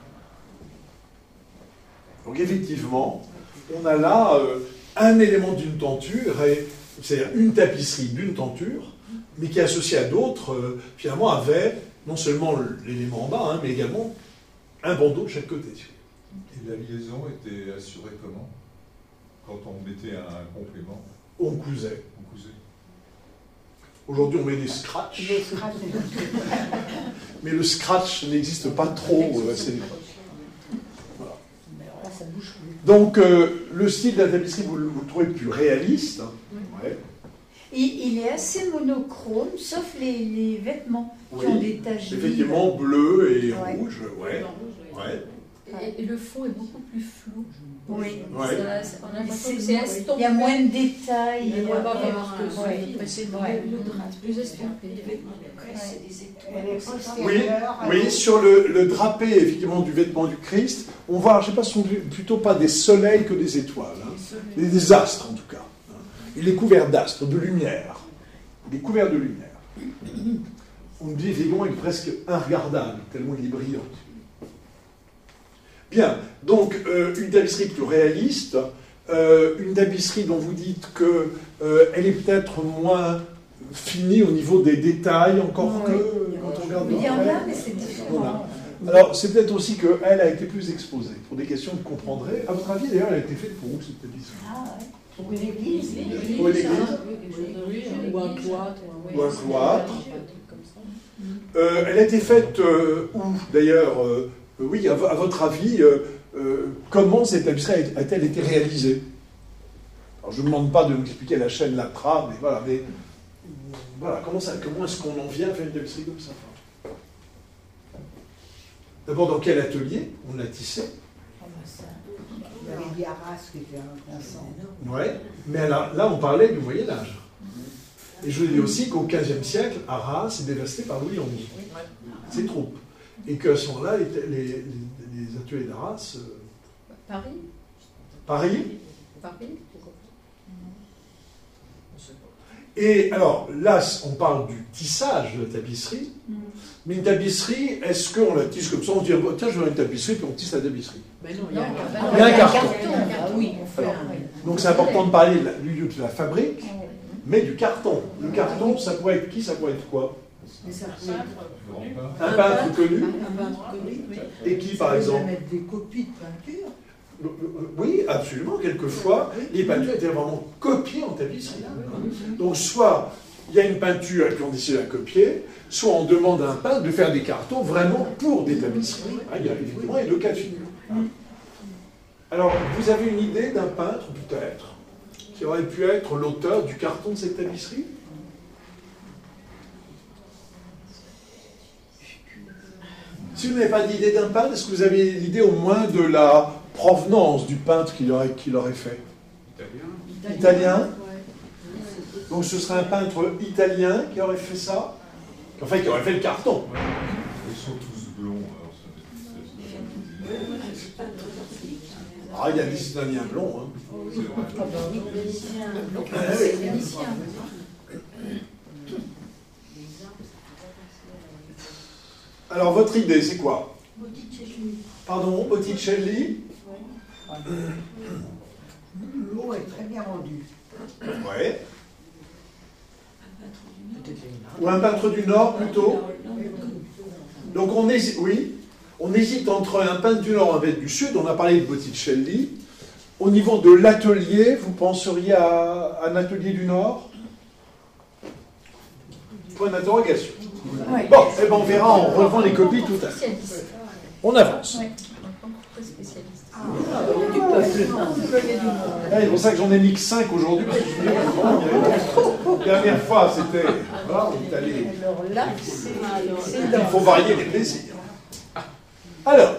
Donc effectivement, on a là euh, un élément d'une tenture, et, c'est-à-dire une tapisserie d'une tenture, mais qui associée à d'autres, euh, finalement, avait non seulement l'élément en bas, hein, mais également un bandeau de chaque côté. Et la liaison était assurée comment? Quand on mettait un complément? On cousait. On cousait. Aujourd'hui, on met des scratchs. Les scratchs, Mais le scratch n'existe pas trop euh, à cette époque. Voilà. ça bouge plus. Donc, euh, le style de la tapisserie, vous, le- vous le trouvez plus réaliste. Ouais. Il, il est assez monochrome, sauf les, les vêtements qui Oui. ont des taches vives. Effectivement, bleu et Ouais. rouge. Ouais. Ouais. Et, et le fond est beaucoup plus flou. Oui. Ouais. Ça- ça- on a l'impression que C'est- c'est Il estompé. y a moins de détails. Il y a moins Ouais. d'embarque que Ouais. celui précédent. Ouais. C'est plus estompé. C'est des étoiles. Elle est Oui, postérieure. elle oui, est- sur le, le drapé effectivement du vêtement du Christ, on voit, je ne sais pas, ce sont plutôt pas des soleils que des étoiles, hein. des, des astres en tout cas. Il est couvert d'astres, de lumière. Il est couvert de lumière. On dit effectivement qu'il est presque inregardable, tellement il est brillant. Bien, donc euh, une tapisserie plus réaliste, euh, une tapisserie dont vous dites qu'elle euh, est peut-être moins finie au niveau des détails, encore Oui. que quand on regarde de Il y en près. a, mais c'est différent. Voilà. Alors, c'est peut-être aussi qu'elle a été plus exposée, pour des questions de comprendrez. À votre avis, d'ailleurs, elle a été faite pour où, cette tapisserie? Ah, ouais. Pour une église. Pour l'église. Ou un cloître. Ou un cloître. Euh, elle a été faite euh, où, d'ailleurs euh, Oui, à, à votre avis, euh, euh, comment cette tapisserie a- a-t-elle été réalisée? Alors, je ne vous demande pas de nous expliquer la chaîne, la trame, mais voilà, mais voilà, comment, ça- comment est-ce qu'on en vient à faire une tapisserie comme ça? D'abord, dans quel atelier on l'a tissé? Il y avait dit Arras qui était un consent. Ouais, mais là, là, on parlait du Moyen-Âge. Et je vous dis aussi qu'au quinzième siècle, Arras est dévasté par Louis onze, ses troupes. Et qu'à ce moment-là, les, les, les- les ateliers d'Arras, euh, Paris Paris, Paris et alors là, on parle du tissage de la tapisserie, mais une tapisserie, est-ce qu'on la tisse comme ça? On se dit, ah, tiens, je veux une tapisserie, puis on tisse la tapisserie. Ben non, il y a Non, un Il y a un carton. Ah oui, on fait Alors, un- Donc c'est important de parler de la- du lieu de la fabrique, mais du carton. Le carton, ça pourrait être qui? Ça pourrait être quoi? Mais ça peut être Grand pain. Un peintre connu. un peintre connu, oui. Et qui, par Ça peut exemple? mettre des copies de peinture. Oui, absolument. Quelquefois, les peintures étaient vraiment copiées en tapisserie. Donc, soit il y a une peinture et puis on décide de la copier, soit on demande à un peintre de faire des cartons vraiment pour des tapisseries. Ah, il y a effectivement les deux cas de figure. Alors, vous avez une idée d'un peintre, peut-être, qui aurait pu être l'auteur du carton de cette tapisserie? Si vous n'avez pas d'idée d'un peintre, est-ce que vous avez l'idée au moins de la provenance du peintre qui l'aurait, qui l'aurait fait? Italien. Italien. Donc ce serait un peintre italien qui aurait fait ça? Enfin, qui aurait fait le carton. Ils sont tous blonds, alors ça Ah, il y a des Italiens blonds. Hein. c'est vrai. Ah, oui. C'est vénitien. Alors, votre idée, c'est quoi? Botticelli. Pardon, Botticelli? L'eau est très bien rendue. Ouais. Un peintre du Nord. Ou un peintre du Nord, plutôt? Donc on hésite, oui, on hésite entre un peintre du Nord et un peintre du Sud. On a parlé de Botticelli. Au niveau de l'atelier, vous penseriez à un atelier du Nord? Point d'interrogation. Oui. Bon, eh ben on verra en relevant les copies tout à l'heure. On avance. Oui, en tant que spécialiste. Ah, il y a du peuple. Ah, c'est pour ça que j'en ai mis que cinq aujourd'hui, parce que je me disais, bon, la dernière fois, c'était... Voilà, on est allé... Alors là, c'est Il faut varier les plaisirs. Alors,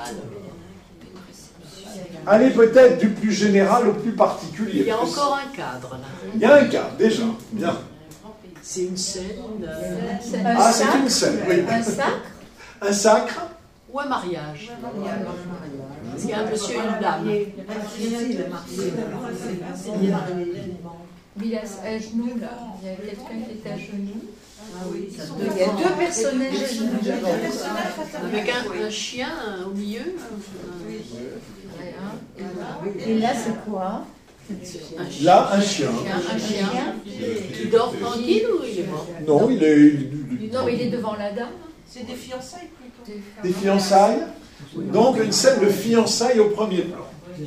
allez peut-être du plus général au plus particulier. Il y a encore un cadre là. Il y a un cadre, déjà. Bien. C'est une scène. Euh... Ah, c'est une scène, oui. Un sacre. Un sacre. Ou un mariage. Il y a un monsieur et une dame. Il est à genoux, là. Il y a quelqu'un qui est à genoux. Ah oui, il y a deux personnages à genoux. Avec un, un chien au milieu. Et là, c'est quoi? Là, un chien. Un chien. Qui dort tranquille ou il est mort? Non, il est... il- Non, mais il est devant la dame. C'est des fiançailles plutôt. Des fiançailles. Donc, une scène de fiançailles au premier plan.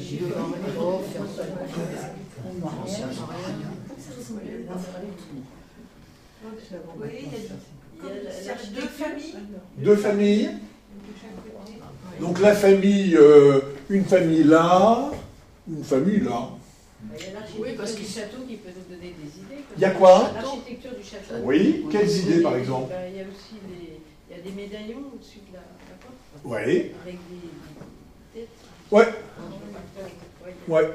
Oui, il y a deux familles. Deux familles. Donc, la famille... euh, une famille là, une famille là. Il y a l'architecture du château qui peut nous donner des idées. Il y a quoi? L'architecture du château. Oui, quelles idées par exemple? Ben, il y a aussi les, il y a des médaillons au-dessus de la, la porte. Oui. Avec des, des têtes. Ouais. Ouais.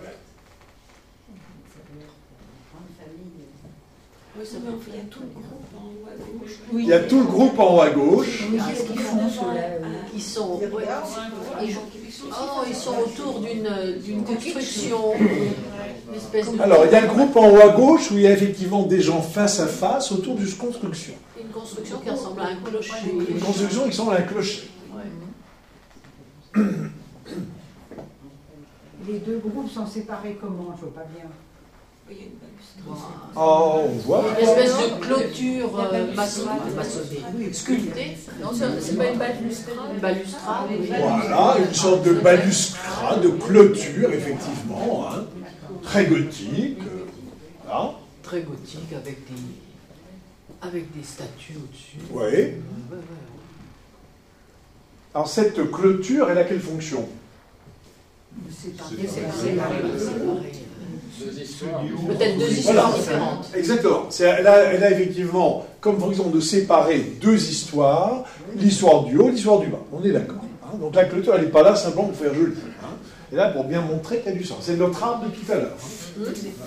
Oui, ça va, il y a tout le groupe en haut à gauche. Il y a tout le groupe en haut à gauche. Qu'est-ce qu'ils font ceux-là? Ils sont, ouais, ils, oh, ils sont autour d'une d'une construction, une espèce de... Alors, il y a le groupe en haut à gauche où il y a effectivement des gens face à face autour d'une construction. Une construction qui ressemble à un clocher. Une construction qui ressemble à un clocher. Ouais. Les deux groupes sont séparés comment? Je vois pas bien. Il y a une balustrade. Oh, on voit. Une espèce de clôture euh, maçonnée, maçonnée, sculptée. Non, c'est pas une balustrade. Une balustrade. Oui. Voilà, une sorte de balustrade, de clôture, effectivement, hein, très gothique. euh, Voilà. Très gothique avec des, avec des statues au-dessus. Oui. Ouais, ouais. Alors, cette clôture, elle a quelle fonction? Deux histoires. Peut-être deux histoires différentes. Exactement. C'est- Elle a, elle a effectivement comme fonction de séparer deux histoires, l'histoire du haut, l'histoire du bas. On est d'accord. Hein. Donc la clôture, elle n'est pas là simplement pour faire joli. Hein. Elle est là pour bien montrer qu'il y a du sens. C'est notre arbre de tout à l'heure. Hein.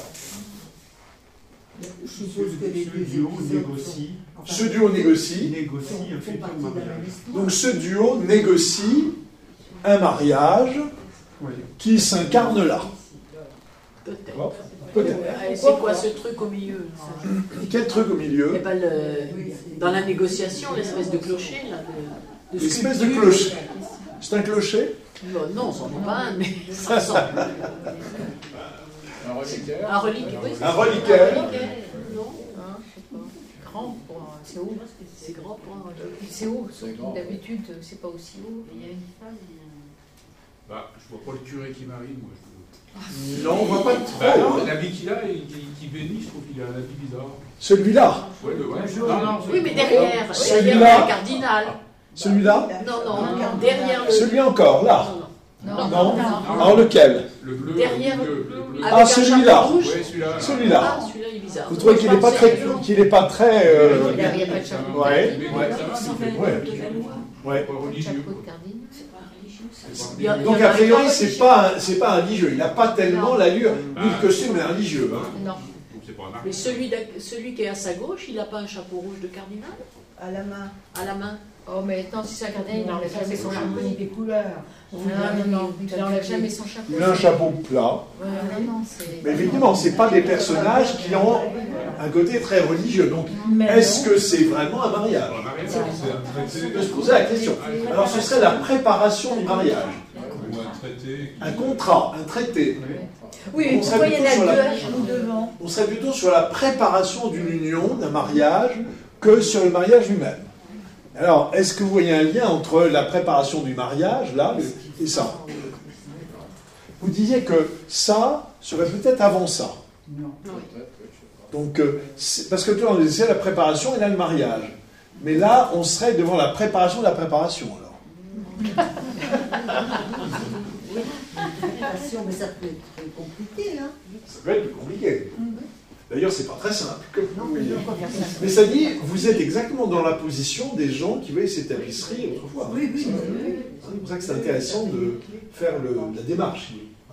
Je suppose que les deux duos négocient. Ce duo négocie. Négocie un futur mariage. Donc ce duo négocie un mariage Oui. qui s'incarne là. Peut-être. Bon, peut-être. Et c'est quoi ce truc au milieu ça? Quel truc au milieu? Eh ben, le- dans la négociation, l'espèce de clocher, là, de, de L'espèce de sculpture. clocher. C'est un clocher? Non, non, c'en est pas un, mais ça ressemble. Un reliquaire. Un reliquaire, oui. Un reliquaire. Non, Hein, je sais pas. Grand pour un- c'est haut. c'est grand pour un reliquaire. C'est haut, C'est surtout grand. d'habitude, c'est pas aussi haut. Il y a une femme et un... Bah, je vois pas le curé qui marie, moi. Je... Non, on voit pas trop. Bah, hein. l'habit qu'il a et qui, qui bénit, je trouve qu'il a un habit bizarre. Celui-là. Ouais, le ouais. Non, non, Oui, mais derrière, Celui-là. derrière, il y a un cardinal. Celui-là. Non, non, derrière le... Celui encore, là. Non, Non, Non. non. Alors lequel? Le bleu. Derrière, le bleu, le bleu. avec Ah, un celui-là. chapeau rouge. Ouais, celui-là. Celui-là. Ah, celui-là, il est bizarre. Vous trouvez qu'il n'est pas très, qu'il est pas très. euh, Il n'y a, il y a pas de chapeau. Ouais. Mais Ouais. ça va, il fait Ouais. Ouais. pas Pas de religieux. chapeau de cardinal. Il y a- il y Donc en a a priori, pas c'est religieux. pas, un- c'est pas un religieux. Il n'a pas tellement Non. l'allure ni le costume d'un religieux. Hein. Non. Donc c'est pas un Mais arc. celui, d'à- celui qui est à sa gauche, il n'a pas un chapeau rouge de cardinal À la main. à la main? Oh, mais non, si c'est un cardinal, il n'enlève jamais son chapeau. Des couleurs. Non, non, non, il n'enlève jamais son chapeau. Il a un chapeau plat. Ouais, non, non, c'est... Mais effectivement, c'est pas des personnages qui ont un côté très religieux. Donc, est-ce que c'est vraiment un mariage? Pas un mariage, c'est un traité. On peut se poser la question. Alors, ce serait la préparation du mariage. Ou un traité. Un contrat, un traité. Oui, On mais serait pourquoi il y en plutôt sur a la- deux à genoux devant? On serait plutôt sur la préparation d'une union, d'un mariage, que sur le mariage lui-même. Alors, est-ce que vous voyez un lien entre la préparation du mariage, là, et ça? Vous disiez que ça serait peut-être avant ça. Non. Donc, euh, parce que tu vois, on disait la préparation et là le mariage. Mais là, on serait devant la préparation de la préparation, alors. Mais ça peut être très compliqué, hein. Ça peut être compliqué. D'ailleurs, c'est pas très simple. Comme vous voyez. Mais ça dit, vous êtes exactement dans la position des gens qui voyaient ces tapisseries autrefois. Oui, oui. C'est pour ça que c'est intéressant de faire le, la démarche.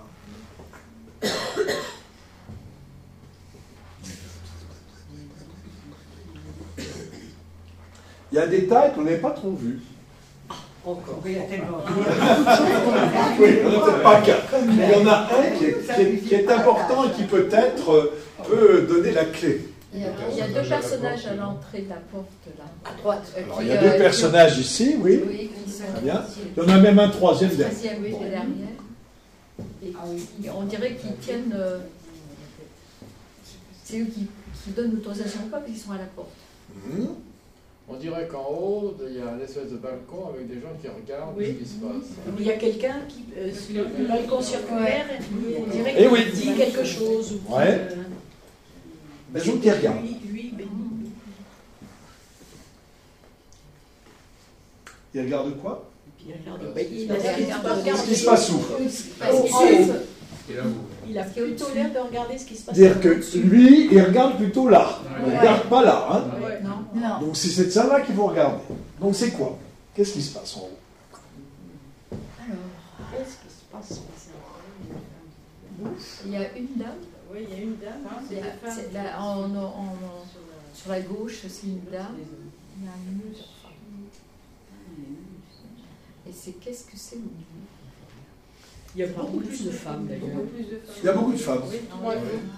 Il y a un détail qu'on n'avait pas trop vu. Encore. Il y a tellement Oui, on n'a peut-être pas qu'un. Mais il y en a un qui est, qui est- qui est important et qui peut-être euh, peut donner la clé. Il y a, il y a deux personnages à l'entrée de la porte, là, à droite. euh, Alors, qui, il y a euh, deux qui- personnages ici, oui. Oui, qui sont Très bien. Il y en a même un troisième derrière. troisième, oui, qui est derrière. Et qui- on dirait qu'ils tiennent. euh, c'est eux qui, qui donnent l'autorisation ou pas, parce qu'ils sont à la porte. Mmh. On dirait qu'en haut, il y a une espèce de balcon avec des gens qui regardent Oui. ce qui se passe. Il y a quelqu'un qui, euh, sur le balcon circulaire, on dirait Eh qu'il oui. dit quelque chose. Ou qui, Ouais. euh, Les gens qui regardent. lui, lui bénit. Ils regardent quoi? Il regarde, bah, il a Il l'air de regarde regarder ce qui se passe où? Parce au- qu'ils en sont- haut. Et là, vous. Il a plutôt l'air de regarder ce qui se passe. C'est-à-dire que lui, il regarde plutôt là. Il ne Ouais. regarde pas là. Hein. Ouais. Non. Non. Donc c'est cette scène-là qu'il faut regarder. Donc c'est quoi? Qu'est-ce qui se passe en haut? Alors, Qu'est-ce qui se passe? il y a une dame. Oui, il y a une dame. Il y a- c'est là, en- en- en- sur la gauche, c'est une dame. Il y a un monsieur. Et c'est qu'est-ce que c'est? Il y a beaucoup plus de femmes d'ailleurs. Beaucoup plus de femmes. Il y a beaucoup de femmes. Oui, Oui.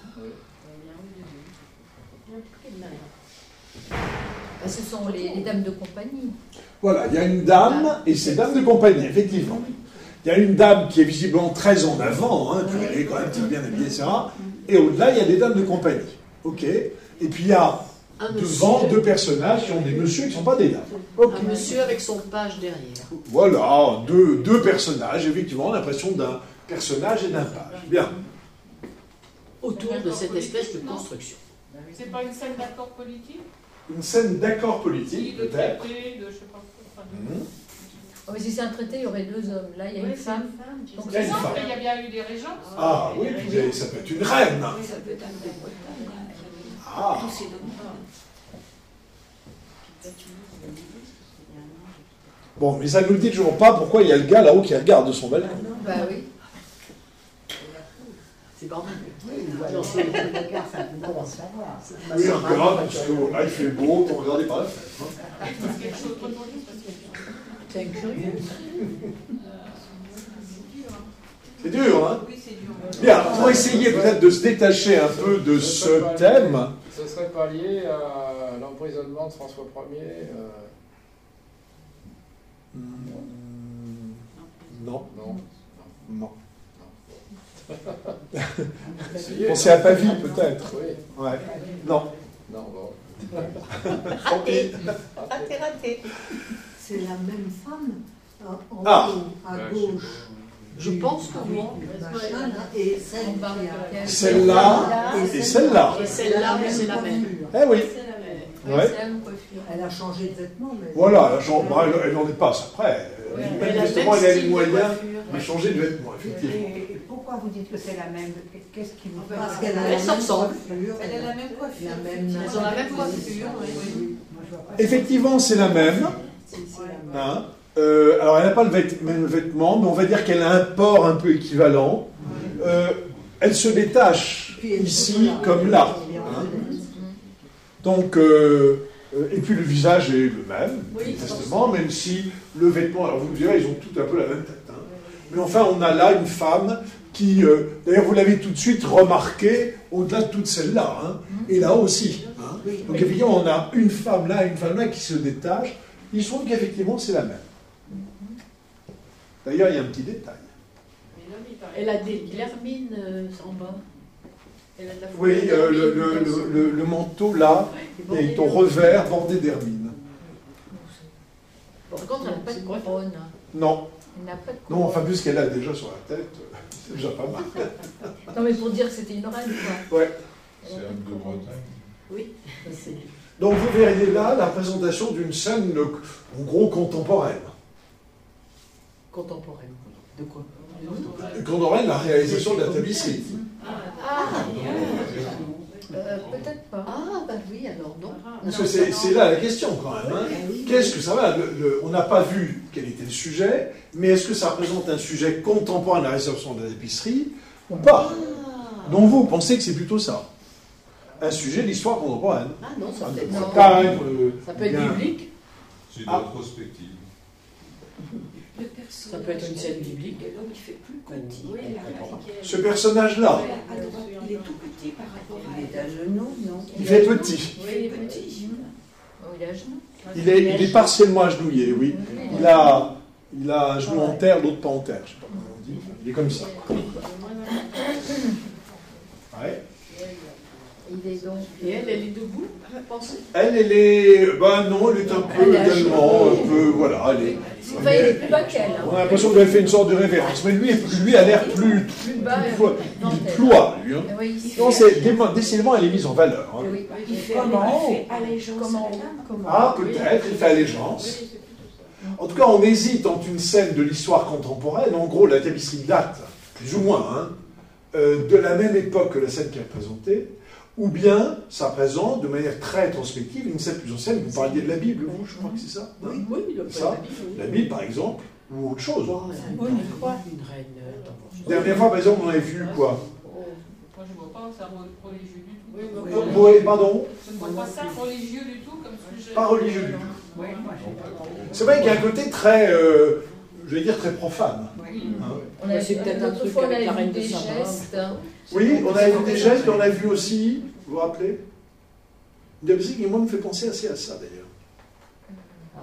Ben, ce sont les, les dames de compagnie. Voilà, il y a une dame et c'est dame de compagnie, effectivement. Il y a une dame qui est visiblement très en avant, hein, puis elle est quand même très bien habillée, et cetera. Et au-delà, il y a des dames de compagnie. Ok. Et puis il y a Un devant monsieur, deux personnages qui ont des messieurs qui ne sont pas des dames. Ok. un monsieur avec son page derrière. Voilà, deux, deux personnages, effectivement, on a l'impression d'un personnage et d'un page. Bien. Autour de cette espèce de construction. C'est pas une scène d'accord politique? Une scène d'accord politique, De peut-être. traité, de je sais pas quoi. Enfin, Mhm. Oh, mais si c'est un traité, il y aurait deux hommes. Là, il y a ouais, une c'est femme. une Donc, Il y a une Non, femme. mais il y a bien eu des régents. Ah oui, puis ça peut être une reine. Ça peut être un Ah. Bon, mais ça ne nous dit toujours pas pourquoi il y a le gars là-haut qui regarde de son balcon. Bah oui. C'est pas Oui, voilà, c'est le regard, ça peut pas savoir. Oui, regarde, parce que là il fait beau, on regardait par la fenêtre. hein. C'est quelque chose de politique parce que C'est un curieux. C'est dur, hein? Oui, c'est dur. Bien, pour essayer peut-être de se détacher un peu de ce thème. Ce serait pas lié à l'emprisonnement de François Ier euh, Non, Non. non. Essayez. Pensez à Pavie peut-être. Oui. Ouais. Non. Non, bon. Raté. Raté, raté. C'est la même femme en, en Ah. haut, à Ouais, gauche. Je pense que oui. Machin, là, et celle On parle qui de a- laquelle? Celle-là et celle-là. Et celle-là, mais c'est la même. Eh oui. c'est la même. Oui, Ouais. c'est la même coiffure. Elle a changé de vêtements, mais... Voilà, genre, bah, elle, elle n'en est pas après. Ouais, mais la Manifestement, même elle a les style de moyens coiffure. de changer de vêtements, effectivement. Et, et pourquoi vous dites que c'est la même? Qu'est-ce qui vous Parce fait- qu'elle a Elle la s'en même ressemble. coiffure. Elle a la même coiffure. La même... Elles ont la même coiffure. oui. Moi, je vois pas. Effectivement, c'est la même. Hein. Euh, alors, elle n'a pas le vêt- même vêtement, mais on va dire qu'elle a un port un peu équivalent. Euh, elle se détache ici comme là. Hein. Donc, euh, euh, et puis le visage est le même, Oui, manifestement, même si le vêtement, alors vous me direz, ils ont tout un peu la même tête. Hein. Mais enfin, on a là une femme qui, euh, d'ailleurs, vous l'avez tout de suite remarqué, au-delà de toutes celles-là, hein, et là aussi. Hein. Donc, évidemment, on a une femme là, une femme là qui se détache. Il se trouve qu'effectivement, c'est la même. D'ailleurs, il y a un petit détail. Mais l'homme, il paraît- Elle a des l'hermine euh, en bas. Elle a de la Oui, fleur euh, le, d'hermine, le- le- le- le manteau là Ouais, est au revers bordé d'hermine. Par contre, elle n'a pas de couronne. Non. Elle n'a pas de couronne. Non, enfin, vu ce qu'elle a déjà sur la tête, c'est déjà pas mal. Non, mais pour dire que c'était une reine, quoi. Ouais. C'est Anne de Bretagne. Oui. Donc vous verriez là la représentation d'une scène, en gros, contemporaine. Contemporaine, de quoi? Contemporaine, la réalisation de la tapisserie. Ah, euh, peut-être pas. Ah, bah oui, alors non. Parce que c'est c'est là la question quand même. Hein. Qu'est-ce que ça va le, le, on n'a pas vu quel était le sujet, mais est-ce que ça représente un sujet contemporain de la réception de la tapisserie ou pas? Donc vous pensez que c'est plutôt ça, un sujet d'histoire contemporaine. Ah non, ça Un peut être, Bretagne, euh, ça peut être bien. biblique. C'est une Ah. rétrospective. Le personnage, Ça peut être une scène biblique. l'homme qui fait plus petit. Oui, Ce personnage-là, À droite, il est tout petit par rapport à elle. Il est à genoux, non? il fait petit. Il est petit. Oh, il est à genoux. Il est, il est partiellement agenouillé, oui. Il a, il a un genou en terre, l'autre pas en terre. Je sais pas comment on dit. Il est comme ça. Ouais. Il est donc. Et elle, elle est debout, pensez. Elle, elle est. Ben non, elle est un peu Elle est également, un peu. Voilà, elle est. Enfin, il est plus bas qu'elle. On a l'impression qu'elle fait une sorte de révérence. Mais lui, lui a l'air plus. Plus bas. plus ploie. Il ploie, lui. Hein. Oui, Non, c'est, décidément, elle est mise en valeur. Hein. oui. Il fait Comment? il fait allégeance Comment? à la dame. Comment? Ah, peut-être, il fait allégeance. En tout cas, on hésite entre une scène de l'histoire contemporaine. En gros, la tapisserie date, plus ou moins, hein, euh, de la même époque que la scène qui est représentée. Ou bien, ça présente de manière très rétrospective une scène plus ancienne. Vous parliez de la Bible, vous, je crois que c'est ça. Oui, oui, il doit Ça, pas être la Bible. La Bible, par exemple, ou autre chose. Oh, Oui, mais quoi? une reine. euh, attends. La dernière fois, par exemple, on avait vu quoi? Moi, je ne vois pas ça religieux du tout. Oui, Euh, oui, pardon. Je ne vois pas ça religieux du tout comme sujet. Pas religieux du tout. Oui, moi, je C'est vrai qu'il y a un côté très, euh, je vais dire, très profane. Hein. On a C'est peut-être un l'autre truc fois, on avec a la vu reine de des Saba. gestes. hein. Oui, on a vu des gestes, et on a vu aussi, vous vous rappelez, une musique qui, moi, me fait penser assez à ça, d'ailleurs. On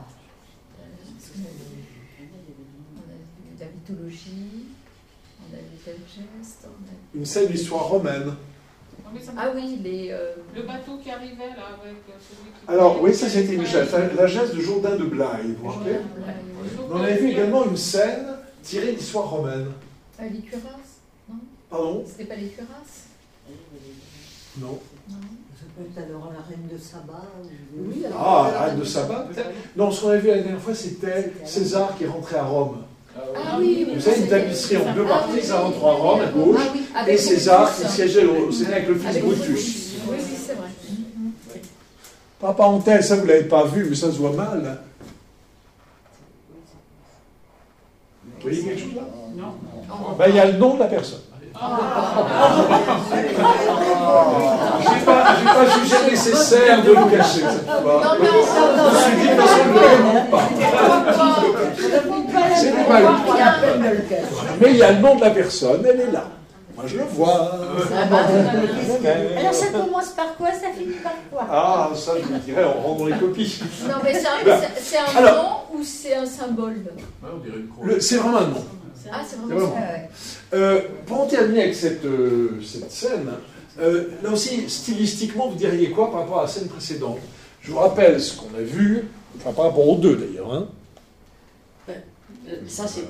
a vu la mythologie, on a vu tel geste. on a- Une scène d'histoire romaine. Non, mais ça me- Ah oui, les. euh, Le bateau qui arrivait là avec euh, celui qui. Alors, oui, ça, c'était Michel. La geste de Jourdain de Blaye, vous vous rappelez? Le On avait vu également une scène tirée d'histoire romaine. Ah, les cuirasses, non? Pardon? C'était pas les cuirasses? Non. Non. Ça peut être alors la reine de Saba. Ou... Oui, alors, Ah, la la reine de Saba, peut-être? Non, ce qu'on avait vu la dernière fois, c'était César qui rentrait à Rome. Ah oui, oui. Vous savez, une tapisserie en deux Ah parties, oui, ça oui. rentre à Rome, à gauche, Ah oui, et avec César Brutus. qui siégeait au Sénat avec le fils Avec Brutus. Brutus. Oui, oui, c'est vrai. Par parenthèse, ça vous ne l'avez pas vu, mais ça se voit mal. Vous voyez quelque chose là? Non. Ben, il y a le nom de la personne. Je n'ai pas, j'ai pas jugé nécessaire de le cacher cette fois. Non, non, non, Je me suis dit, parce que je ne le demande pas. C'est pas mal. Mais il y a le nom de la personne, elle est là. Moi, je le vois. Alors ça commence par quoi? Ça finit par quoi? Ah, ça, je vous dirais en rendant les copies. Non, mais c'est un, c'est- c'est un Alors- nom ou c'est un symbole? Ouais, on dirait une croix. Le- C'est vraiment un nom. Ah, c'est C'est vraiment vraiment. ça. Euh, pour en terminer avec cette, euh, cette scène, euh, là aussi, stylistiquement, vous diriez quoi par rapport à la scène précédente? Je vous rappelle ce qu'on a vu, enfin par rapport aux deux d'ailleurs. Hein. Euh, Ça, c'est.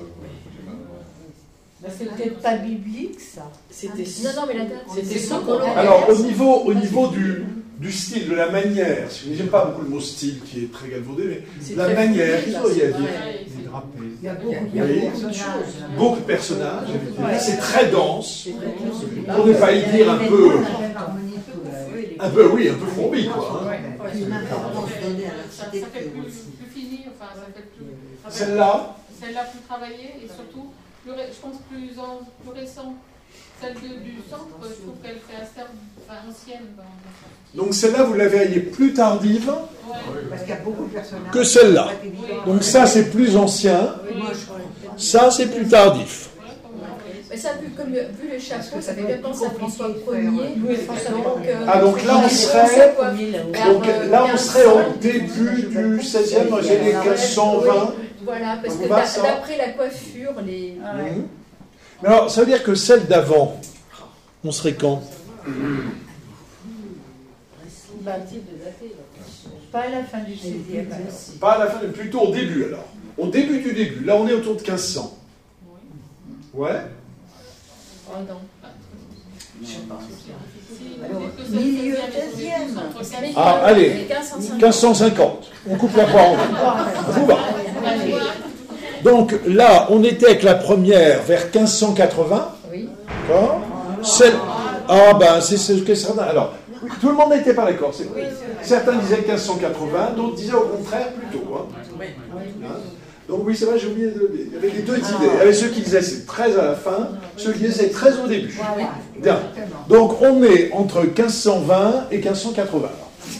C'est peut-être pas biblique, ça. C'était. Non, non, mais la date. C'était c'est ça son qu'on colon. a- Alors, au niveau, au niveau du, du style, de la manière, je n'aime pas beaucoup le mot style qui est très galvaudé, mais C'est la très manière, fluide, qu'est-ce là, qu'il y a à c'est dire? vrai. Des drapés. Il y a beaucoup, il y a Oui. beaucoup de choses. Beaucoup de personnages, Ouais. c'est très dense, C'est très close. pour ne pas y dire un peu, Harmonie, un peu, oui, un peu fourbi, quoi. hein. Une importance donnée à Ça, ça fait l'architecture plus, aussi. plus fini, enfin, ça fait plus. Celle-là, Celle-là plus travaillée et surtout, plus ré- je pense plus, en, plus récent. Celle de- du centre, je trouve qu'elle fait assez enfin, ancienne. Dans, dans donc celle-là, vous la verriez plus tardive ouais. Parce qu'il y a beaucoup de personnages. que celle-là. C'est pas évident. Donc ça, c'est plus ancien, Moi, je crois. ça, c'est plus tardif. Mais ça, vu, comme, vu le chapeau, que ça ça fait doit bien être penser à plus François compliqué de faire, Ier. ouais. Donc, euh, Ah, donc là, on il serait- pensait, quoi, Donc vers, là, euh, on serait au début du seizième, dans les années quinze cent vingt. Voilà, parce Ça que vous va, d'a- ça d'après la coiffure, les. Mhm. Mais alors, ça veut dire que celle d'avant, on serait quand? Bah, type de daté, là. Pas à la fin du seizième. Pas à la fin, plutôt au début alors. Au début du début. Là, on est autour de quinze cents. Ouais. Oh non. Je sais pas. Alors, milieu deuxième. Ah, allez, quinze cent cinquante. On coupe la poire en deux. Vous va. Donc là, on était avec la première vers quinze cent quatre-vingts. Oui. D'accord. Celle... Ah ben, c'est ce que certains... Alors, tout le monde n'était pas d'accord, c'est vrai. Certains disaient quinze cent quatre-vingts, d'autres disaient au contraire plus tôt. Hein. Hein. Donc oui, c'est vrai, j'ai oublié de... Il y avait les deux idées. Il y avait ceux qui disaient c'est treize à la fin, ceux qui disaient c'est treize au début. Bien. Donc on est entre quinze cent vingt et quinze cent quatre-vingts.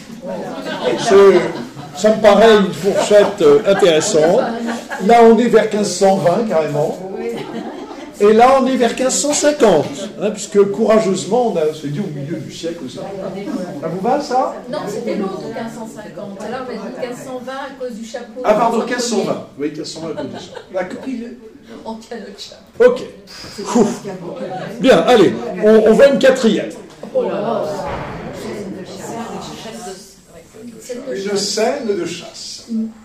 Ça me paraît une fourchette intéressante. Là, on est vers quinze cent vingt carrément. Et là, on est vers quinze cent cinquante, hein, puisque courageusement, on a se dit au milieu du siècle aussi. Ça vous va, ça? Non, c'était l'autre quinze cent cinquante. Alors, on a dit quinze cent vingt à cause du chapeau. Ah, pardon, quinze cent vingt. Oui, quinze cent vingt à cause du chapeau. D'accord. On tient notre chapeau. Ok. Ouf. Bien, allez, on, on va une quatrième. Oh là là. Une scène de chasse.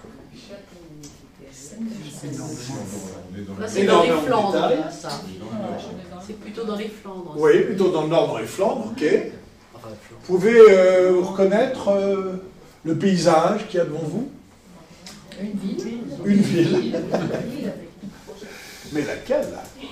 Là, c'est dans les Flandres, là, ça. C'est plutôt dans les Flandres. Oui, plutôt dans le nord, dans les Flandres, ok. Vous pouvez euh, reconnaître euh, le paysage qu'il y a devant vous? Une ville. Une ville. Mais laquelle?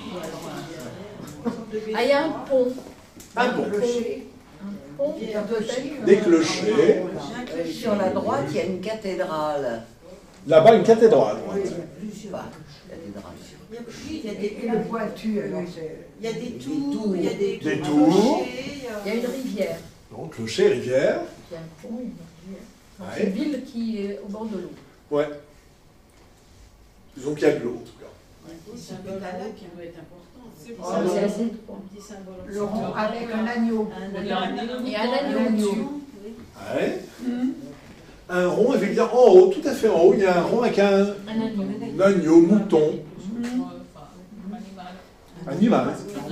Ah, il y a un pont. Un pont. Un pont, peut-être. Des clochers. Sur la droite, il y a une cathédrale. Là-bas, une cathédrale. Bah, cathédrale. Il y a des Le pointu, alors Il y a des tours, il y a des Des tours. Il y a une rivière. Donc, clocher, rivière. Il y a un pont, une rivière. Donc, Ouais. une ville qui est au bord de l'eau. Ouais. Disons qu'il y a de l'eau, en tout cas. Le symbole qui doit être important. C'est Oh, c'est assez de petit symbole. le rond avec un agneau. Et un agneau. Ouais. Un rond, effectivement, en haut, tout à fait en haut, il y a un rond avec un, Un agneau. un agneau, mouton, animal,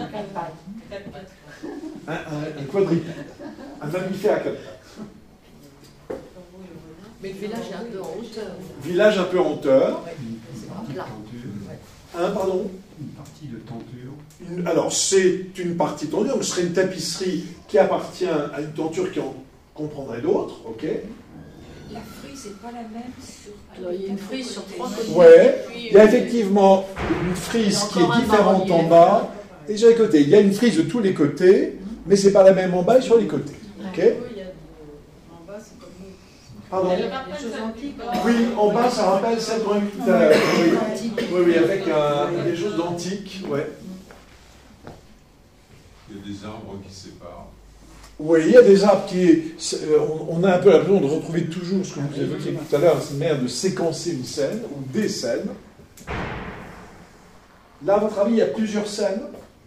un, un, un quadrupède, un mammifère à quatre pattes. Mais le village est un peu en hauteur. Village un peu en hauteur. Là. Un, pardon Une partie de tenture. Une- Alors, c'est une partie de tenture, mais ce serait une tapisserie qui appartient à une tenture qui en comprendrait d'autres, ok? La frise, c'est pas la même sur. Alors, il y a une frise sur trois côtés. Ouais, Puis, il y a euh, effectivement une frise qui encore est un différente en bas-relief. bas et sur les côtés. Il y a une frise de tous les côtés, mais c'est pas la même en bas et sur les côtés. Ok? En bas, c'est comme nous. Pardon? Elle rappelle des choses antiques. Oui, en bas, ça rappelle celle qu'on a vue tout à l'heure. Oui, oui, oui, avec un- des choses d'antique, ouais. Il y a des arbres qui séparent. Oui, il y a des arbres qui... c'est- euh, On, on a un peu l'impression de retrouver toujours ce que vous évoquiez tout à l'heure, cette manière de séquencer une scène, ou des scènes. Là, à votre avis, il y a plusieurs scènes.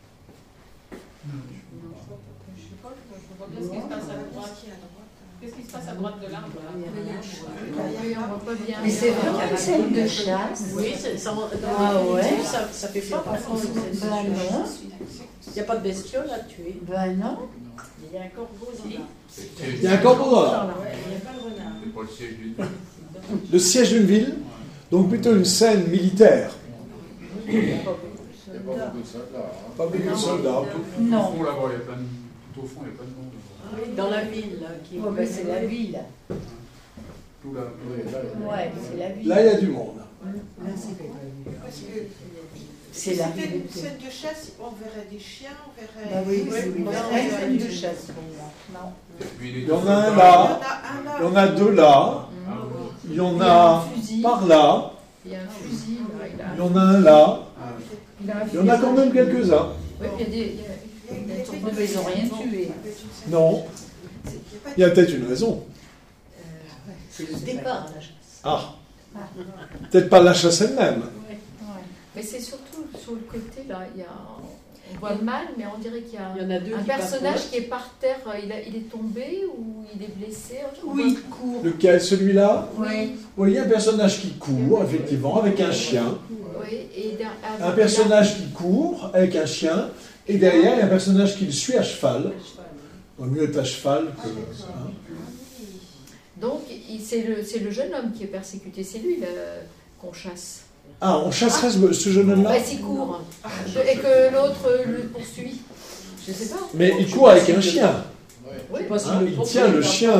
Qu'est-ce qui se passe à droite? Qu'est-ce qui se passe à droite de l'arbre là? Oui, on voit pas bien. Mais c'est vraiment une scène de chasse. Oui, c'est- ça, dans Ah la ouais. culture, ça, ça fait pas partie de cette Bah non. Il n'y a pas de bestiole à tuer. Ben non. Il y a un corbeau dans l'arbre. Il y a un corbeau dans l'arbre. Il n'y a pas le renard. C'est pas le siège d'une ville. Le siège d'une ville, donc plutôt une scène militaire. Il n'y a pas beaucoup de soldats. hein. Pas beaucoup de soldats. Au Non. fond, là-bas, il y a plein de... Tout au fond, il y a plein de monde. Dans la ville, là. Qui... Oh, ben c'est la ville. Tout là. Oui, là, il y a- Ouais, c'est la ville. Là, il y a du monde. Parce que C'est si la c'était ville. une scène de chasse, on verrait des chiens, on verrait. Bah oui, c'est on une verrait- vraie scène de chasse pour moi. Non. Et puis, Il y en a un là, il y en a deux là, il y en a par là, Il y a un fusil, là, il a- il y en a un là, il a un il y en a quand même quelques-uns. Oui, il y a des. il y a- il y a des tourneaux, Mais ils n'ont rien tué. Non, il y a peut-être une raison. C'est le départ de la chasse. Ah, peut-être pas la chasse elle-même. Ouais. Mais c'est surtout sur le côté, là, il y a. On voit mal, mais on dirait qu'il y a Il y en a deux un qui personnage papotent. qui est par terre, il, a- il est tombé ou il est blessé. on Oui, voit- court. Lequel, celui-là? Oui. Oui, il y a un personnage qui court, effectivement, avec un chien. Oui, et der- Un personnage qui court avec un chien, et derrière, il y a un personnage qui le suit à cheval. Au mieux être à cheval que... hein. Donc, c'est le, c'est le jeune homme qui est persécuté, c'est lui là, qu'on chasse. Ah, on chasserait ce, ce jeune homme-là? Bah, s'il court, et que l'autre le poursuit. Je sais pas. Mais il court avec un chien. Oui. Hein, il tient le chien.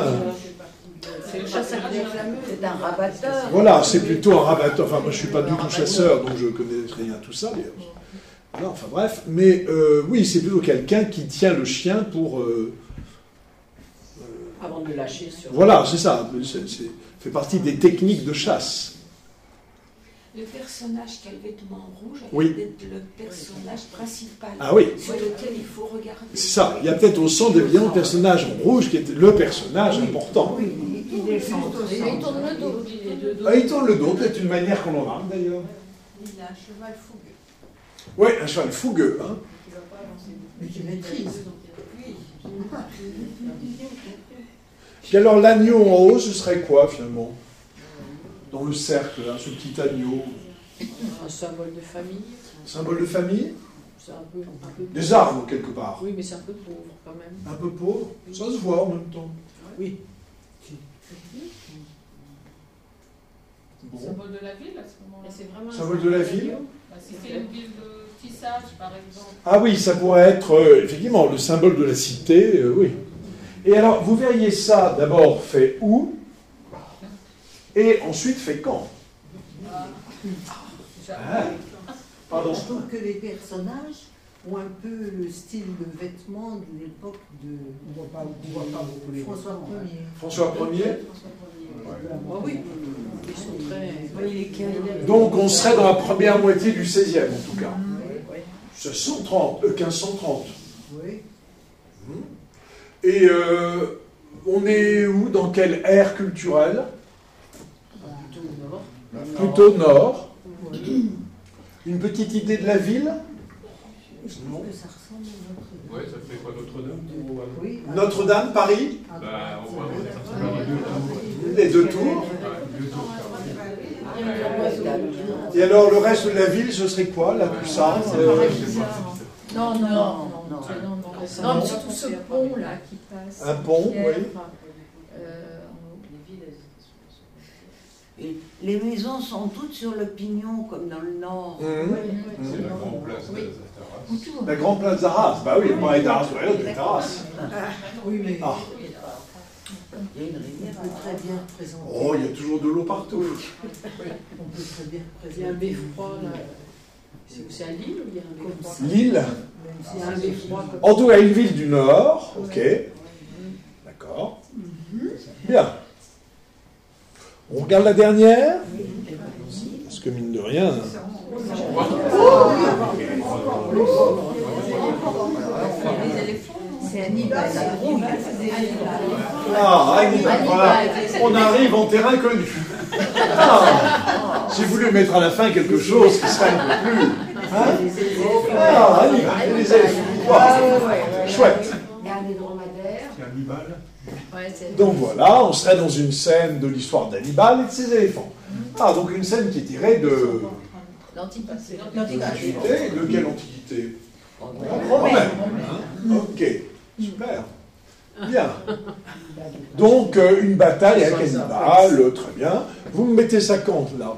C'est un rabatteur. Voilà, c'est plutôt un rabatteur. Enfin, moi, je ne suis pas du tout chasseur, donc je ne connais rien à tout ça. Mais... Voilà, enfin bref. Mais euh, oui, c'est plutôt quelqu'un qui tient le chien pour... Euh... Avant de le lâcher sur... Voilà, c'est ça. C'est, c'est fait partie des techniques de chasse. Le personnage qui a le vêtement rouge, oui. Être le personnage principal ah oui. sur lequel il faut regarder. C'est ça. Il y a peut-être au centre évidemment le personnage en rouge qui est le personnage oui. important. Oui, il est centré. Il tourne le dos. Ah, il tourne le dos, peut-être une manière qu'on en remarque d'ailleurs. Il a un cheval fougueux. Oui, un cheval fougueux. Hein. Mais qui maîtrise. Oui. Et alors l'agneau en haut, ce serait quoi finalement? Dans le cercle, hein, ce petit agneau. Un symbole de famille. Symbole de famille? C'est un peu, un peu des arbres, quelque part. Oui, mais c'est un peu pauvre, quand même. Un peu pauvre? Ça se voit en même temps. Oui. Bon. Symbole de la ville, à ce moment-là. C'est vraiment symbole de la ville? Bah, si c'est une ville de tissage, par exemple. Ah oui, ça pourrait être, euh, effectivement, le symbole de la cité, euh, oui. Et alors, vous verriez ça, d'abord, fait où? Et ensuite, fait quand? Ah. Pardon. Je trouve que les personnages ont un peu le style de vêtements de l'époque de on voit pas, on voit pas beaucoup les François Ier. François Ier. Ah oui, ils sont très... Donc on serait dans la première moitié du seizième en tout cas. seize cent trente, euh, quinze cent trente. Oui. Et euh, on est où? Dans quelle ère culturelle? Plutôt nord. Plutôt nord. Une petite idée de la ville? Je trouve que ça ressemble à Notre-Dame. Oui, ça fait quoi, Notre-Dame? Oui. Notre-Dame, Paris? Bah, on voit ça ressemble à les deux tours. Et alors, le reste de la ville, ce serait quoi? La Puissance euh... Non, non, non, non, non, non, mais surtout ce pont-là qui passe. Un pont, oui. Et les maisons sont toutes sur le pignon, comme dans le nord. Mmh. Mmh. C'est la grande place oui. d'Arras. La grande place d'Arras, bah oui, on parlait d'Arras, ouais, l'autre est d'Arras. Oui, mais... Ah. Il y a une rivière, on peut très bien représenter. Oh, il y a toujours de l'eau partout. On peut très bien représenter. Il y a un beffroi, là. C'est à Lille ou il y a un beffroi? Lille. Il y a un beffroi. En tout cas, une ville du Nord, ok. D'accord. Bien. On regarde la dernière? Parce que mine de rien... C'est Hannibal. Ah, Hannibal, voilà. On arrive en terrain connu. Ah, j'ai voulu mettre à la fin quelque chose qui serait un peu plus... Hein? Ah, Hannibal, les éléphants. Wow. Chouette. Il y a des dromadaires. C'est Hannibal. Donc voilà, on serait dans une scène de l'histoire d'Hannibal et de ses éléphants. Ah, donc une scène qui est tirée de... L'Antiquité. L'Antiquité. De quelle Antiquité? Romaine. Hein? Ok, super. Bien. Donc, euh, une bataille avec Hannibal, euh, très bien. Vous me mettez ça quand, là?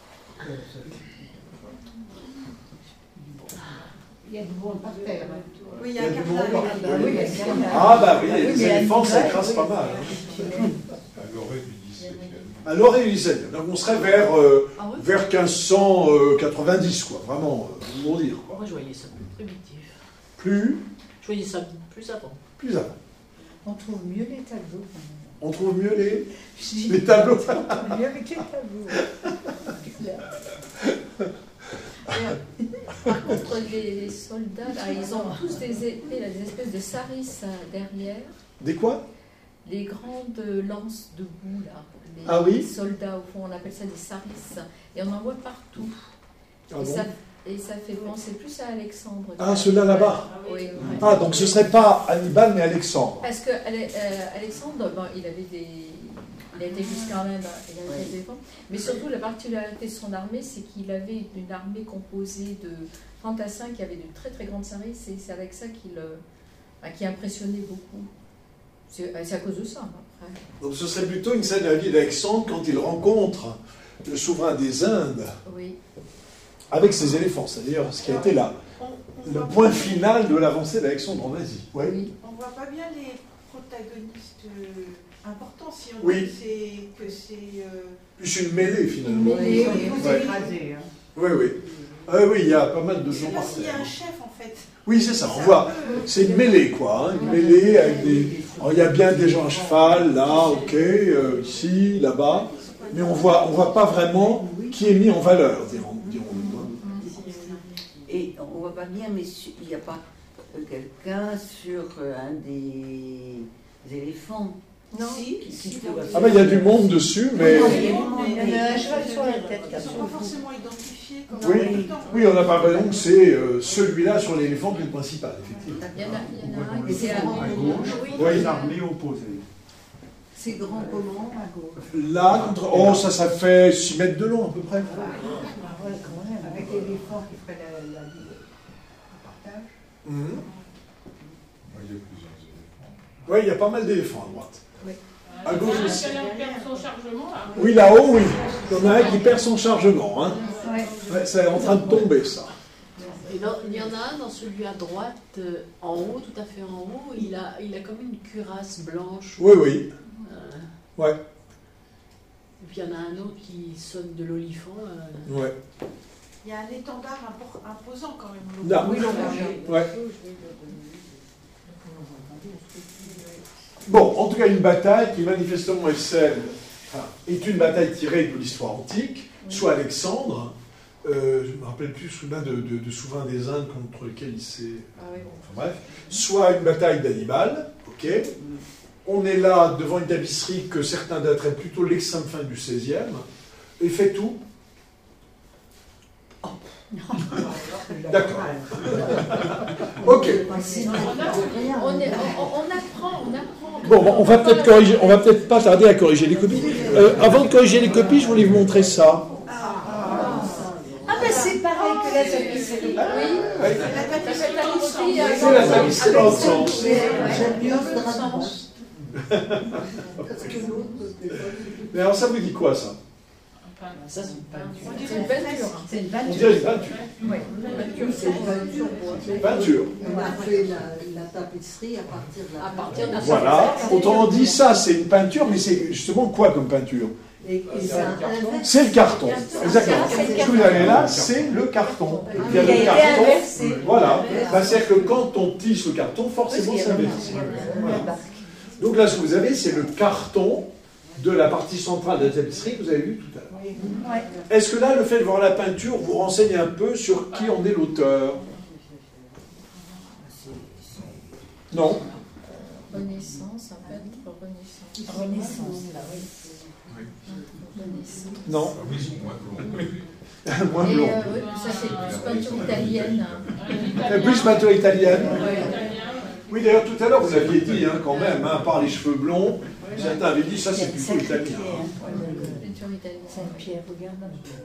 Il y a du monde par terre. Oui, il y a un carnaval. Ah, bah oui, les éléphants, ça écrase pas mal. À l'orée du dix-septième. À l'orée du dix-septième. Donc, on serait vers, euh, vers quinze cent quatre-vingt-dix, quoi. Vraiment, euh, pour dire, quoi. Moi, je voyais ça plus primitif. Plus? Je voyais ça plus avant. Plus avant. On trouve mieux les tableaux. On trouve mieux les, les tableaux. On trouve mieux avec les tableaux. Par contre, les, les soldats, là, ils ont tous des épées, là, des espèces de sarisses derrière. Des quoi? Les grandes lances debout, là. Les ah oui? soldats, au fond, on appelle ça des sarisses. Et on en voit partout. Ah et, bon? ça, et ça fait penser plus à Alexandre. Ah, ceux-là là-bas? Oui, oui. Ah, donc ce ne serait pas Hannibal, mais Alexandre. Parce que euh, Alexandre, bon, il avait des... Il a été jusqu'en Inde, il avait des éléphants. Mais surtout, la particularité de son armée, c'est qu'il avait une armée composée de fantassins qui avaient de très très grandes sarisses, et c'est avec ça qu'il euh, qui impressionnait beaucoup C'est à cause de ça, après. Donc ce serait plutôt une scène de la vie d'Alexandre quand il rencontre le souverain des Indes oui. avec ses éléphants. C'est-à-dire ce qui a été là, le point final de l'avancée d'Alexandre en Asie. Ouais. Oui. On ne voit pas bien les protagonistes euh, importants si on oui. dit que c'est... Euh... Plus une mêlée finalement. Une mêlée, oui, vous ouais. écrasé. Hein. Oui, oui. Ah, oui, il y a pas mal de gens par terre. Il y a un chef en fait. Oui, c'est ça, on voit. C'est une mêlée, quoi. Hein, une mêlée avec des. Alors, il y a bien des gens à cheval, là, ok, euh, ici, là-bas. Mais on voit, on voit pas vraiment qui est mis en valeur, dirons-nous. Et on voit pas bien, mais il n'y a pas quelqu'un sur un des éléphants. Non. Si, si, ah ben il y a du monde dessus, mais... Il y a un cheval sur la tête. Ils ne sont pas forcément identifiés comme oui, un oui, on n'a pas l'impression que c'est euh, celui-là sur l'éléphant qui est le principal, effectivement. Il y en a, il y en a un qui est à gauche, oui. les armées opposées. C'est grand comment, à gauche? Là, contre... oh, ça, ça fait six mètres de long, à peu près. Ah, ouais, quand même, avec l'éléphant qui ferait la, la vie au partage. Mmh. Il y a plusieurs éléphants. Oui, il y a pas mal d'éléphants à droite. Oui. À gauche aussi. Il y en a qui perd son chargement, là. Oui, là-haut, oui. Il y en a un qui perd son chargement. Hein. Ouais. Ouais, c'est en train de tomber, ça. Et dans, il y en a un dans celui à droite, euh, en haut, tout à fait en haut, il a, il a comme une cuirasse blanche. Oui, oui. Euh, ouais. Et puis il y en a un autre qui sonne de l'olifant. Euh. Ouais. Il y a un étendard imposant quand même. Là. Oui, ouais. Bon, en tout cas, une bataille qui manifestement est celle, enfin, est une bataille tirée de l'histoire antique, oui. soit Alexandre, euh, je ne me rappelle plus, soudain de, de, de souverain des Indes contre lequel il s'est... Ah oui, bon. Enfin bref, soit une bataille d'Hannibal, ok. On est là devant une tapisserie que certains dateraient plutôt l'extrême fin du seizième, et fait tout. D'accord. Ok. On, est, on, on apprend, on apprend. Bon, bon, on va peut-être corriger, on va peut-être pas tarder à corriger les copies. Euh, avant de corriger les copies, je voulais vous montrer ça. Ah ben c'est pareil que la tapisserie. Oui. La tapisserie, c'est la tapisserie dans le sens. J'aime mieux ce drap. Mais alors ça vous dit quoi ça? Ça, c'est une peinture. C'est une peinture. C'est une On peinture. dirait une peinture. Oui, C'est une peinture. Peinture. On a fait la, la tapisserie à partir de la À partir de Voilà. Autrement dit, ça c'est une peinture, mais c'est justement quoi comme peinture? Et, et c'est un C'est le carton. Exactement. Ce que vous avez là, c'est le carton. Il y a le carton. Voilà. Ben, c'est-à-dire que quand on tisse le carton, forcément ça baisse. Voilà. Donc là, ce que vous avez, c'est le carton de la partie centrale de la tapisserie que vous avez vu tout à l'heure. Ouais. Est-ce que là, le fait de voir la peinture vous renseigne un peu sur qui en est l'auteur? Non. Renaissance, un peintre Renaissance. Renaissance, là, oui. Renaissance. Non. Ah oui, c'est moins blond. Moins Et blond. euh, oui, ça c'est plus peinture italienne. C'est plus peinture italienne. Ouais. Oui, d'ailleurs, tout à l'heure, vous aviez dit, hein, quand même, hein, par les cheveux blonds, certains avaient dit, ça c'est plutôt italien. Hein. Peinture italienne. Saint-Pierre, regarde.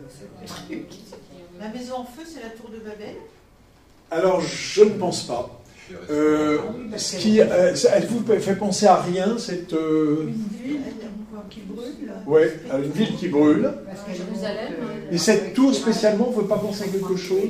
La maison en feu, c'est la tour de Babel. Alors, je ne pense pas. Euh, ce qui, euh, elle vous fait penser à rien, cette... Euh... Une ville qui brûle. Oui, une ville qui brûle. Jérusalem. Et cette tour, spécialement, vous ne pouvez pas penser à quelque chose?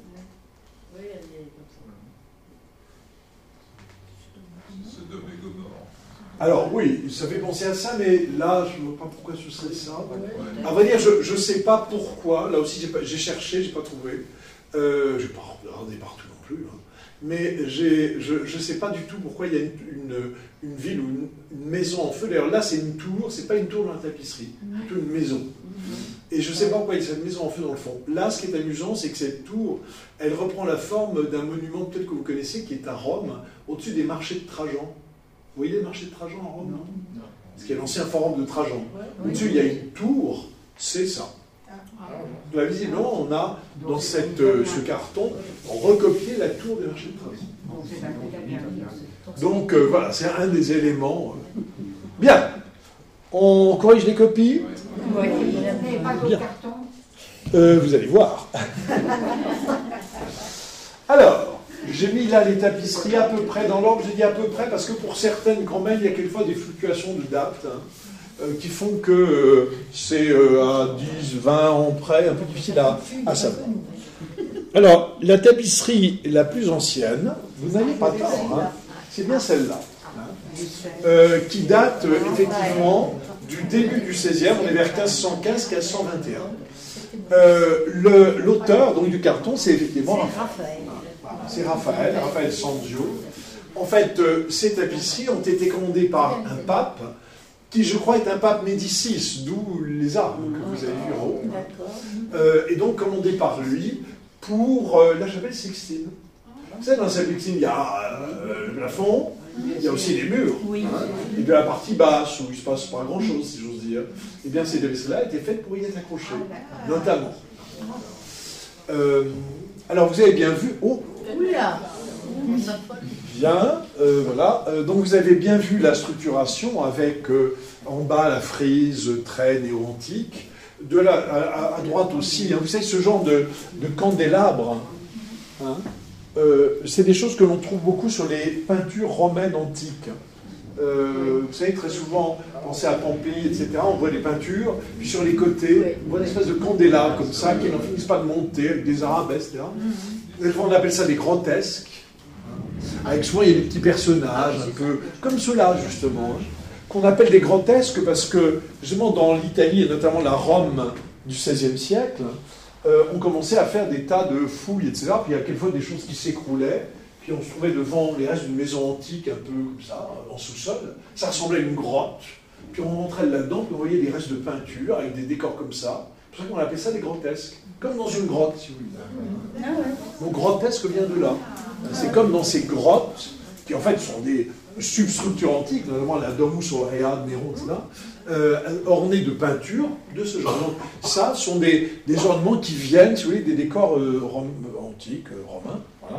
Alors oui, ça fait penser à ça, mais là, je ne vois pas pourquoi ce serait ça. À vrai dire, je ne sais pas pourquoi. Là aussi, j'ai cherché, je n'ai pas trouvé. Euh, je n'ai pas regardé partout non plus. Hein. Mais je ne sais pas du tout pourquoi il y a une, une, une ville ou une, une maison en feu. D'ailleurs, là, c'est une tour, c'est pas une tour dans la tapisserie, c'est plutôt une maison. Et je ne sais pas pourquoi il y a cette maison en feu dans le fond. Là, ce qui est amusant, c'est que cette tour, elle reprend la forme d'un monument, peut-être que vous connaissez, qui est à Rome, au-dessus des marchés de Trajan. Vous voyez les marchés de Trajan à Rome, non? Parce qu'il y a l'ancien forum de Trajan. Au-dessus, il y a une tour, c'est ça. Là, visiblement, on a, dans cette, euh, ce carton, recopié la tour des marchés de Trajan. Donc, euh, voilà, c'est un des éléments. Euh. Bien. On corrige les copies? Oui, mais pas de carton. Euh, vous allez voir. Alors, j'ai mis là les tapisseries à peu près dans l'ordre. J'ai dit à peu près parce que pour certaines, quand même, il y a quelquefois des fluctuations de date hein, euh, qui font que euh, c'est euh, à dix, vingt ans près, un peu difficile à, à savoir. Alors, la tapisserie la plus ancienne, vous n'avez pas tort, hein, c'est bien celle-là, hein, euh, qui date euh, effectivement du début du seizième, on est vers quinze cent quinze à quinze cent vingt et un. Euh, le, l'auteur donc, du carton, c'est effectivement Raphaël. C'est Raphaël, Raphaël Sanzio. En fait, euh, ces tapisseries ont été commandées par un pape, qui je crois est un pape Médicis, d'où les armes que vous avez vues en haut. Euh, et donc commandées par lui pour euh, la chapelle Sixtine. Vous savez, dans la chapelle Sixtine, il y a euh, le plafond, il y a aussi les murs, hein, et de la partie basse, où il ne se passe pas grand-chose, si j'ose dire. Eh bien, ces tapisseries-là étaient faites pour y être accrochées, notamment. Euh, alors, vous avez bien vu... Oh, Oula. Bien, euh, voilà. Euh, donc vous avez bien vu la structuration avec euh, en bas la frise très néo-antique. De là à, à droite aussi, hein, vous savez, ce genre de, de candélabre, hein, euh, c'est des choses que l'on trouve beaucoup sur les peintures romaines antiques. Euh, vous savez, très souvent, pensez à Pompéi, et cetera, on voit des peintures, puis sur les côtés, on voit une espèce de candélabre comme ça, qui n'en finissent pas de monter, avec des arabesques, et cetera. On appelle ça des grotesques. Avec souvent, il y a des petits personnages, un peu comme ceux-là, justement, hein, qu'on appelle des grotesques parce que, justement, dans l'Italie, et notamment la Rome du seizième siècle, euh, on commençait à faire des tas de fouilles, et cetera. Puis il y a quelquefois des choses qui s'écroulaient, puis on se trouvait devant les restes d'une maison antique, un peu comme ça, en sous-sol. Ça ressemblait à une grotte. Puis on rentrait là-dedans, puis on voyait des restes de peinture, avec des décors comme ça. C'est pour ça qu'on appelait ça des grotesques. Comme dans une grotte, si vous voulez. Donc grotesque vient de là. C'est comme dans ces grottes, qui en fait sont des substructures antiques, notamment la Domus Aurea de Néron, et cetera, euh, ornées de peintures de ce genre. Donc ça sont des, des ornements qui viennent, si vous voulez, des décors euh, rom- antiques, euh, romains. Voilà.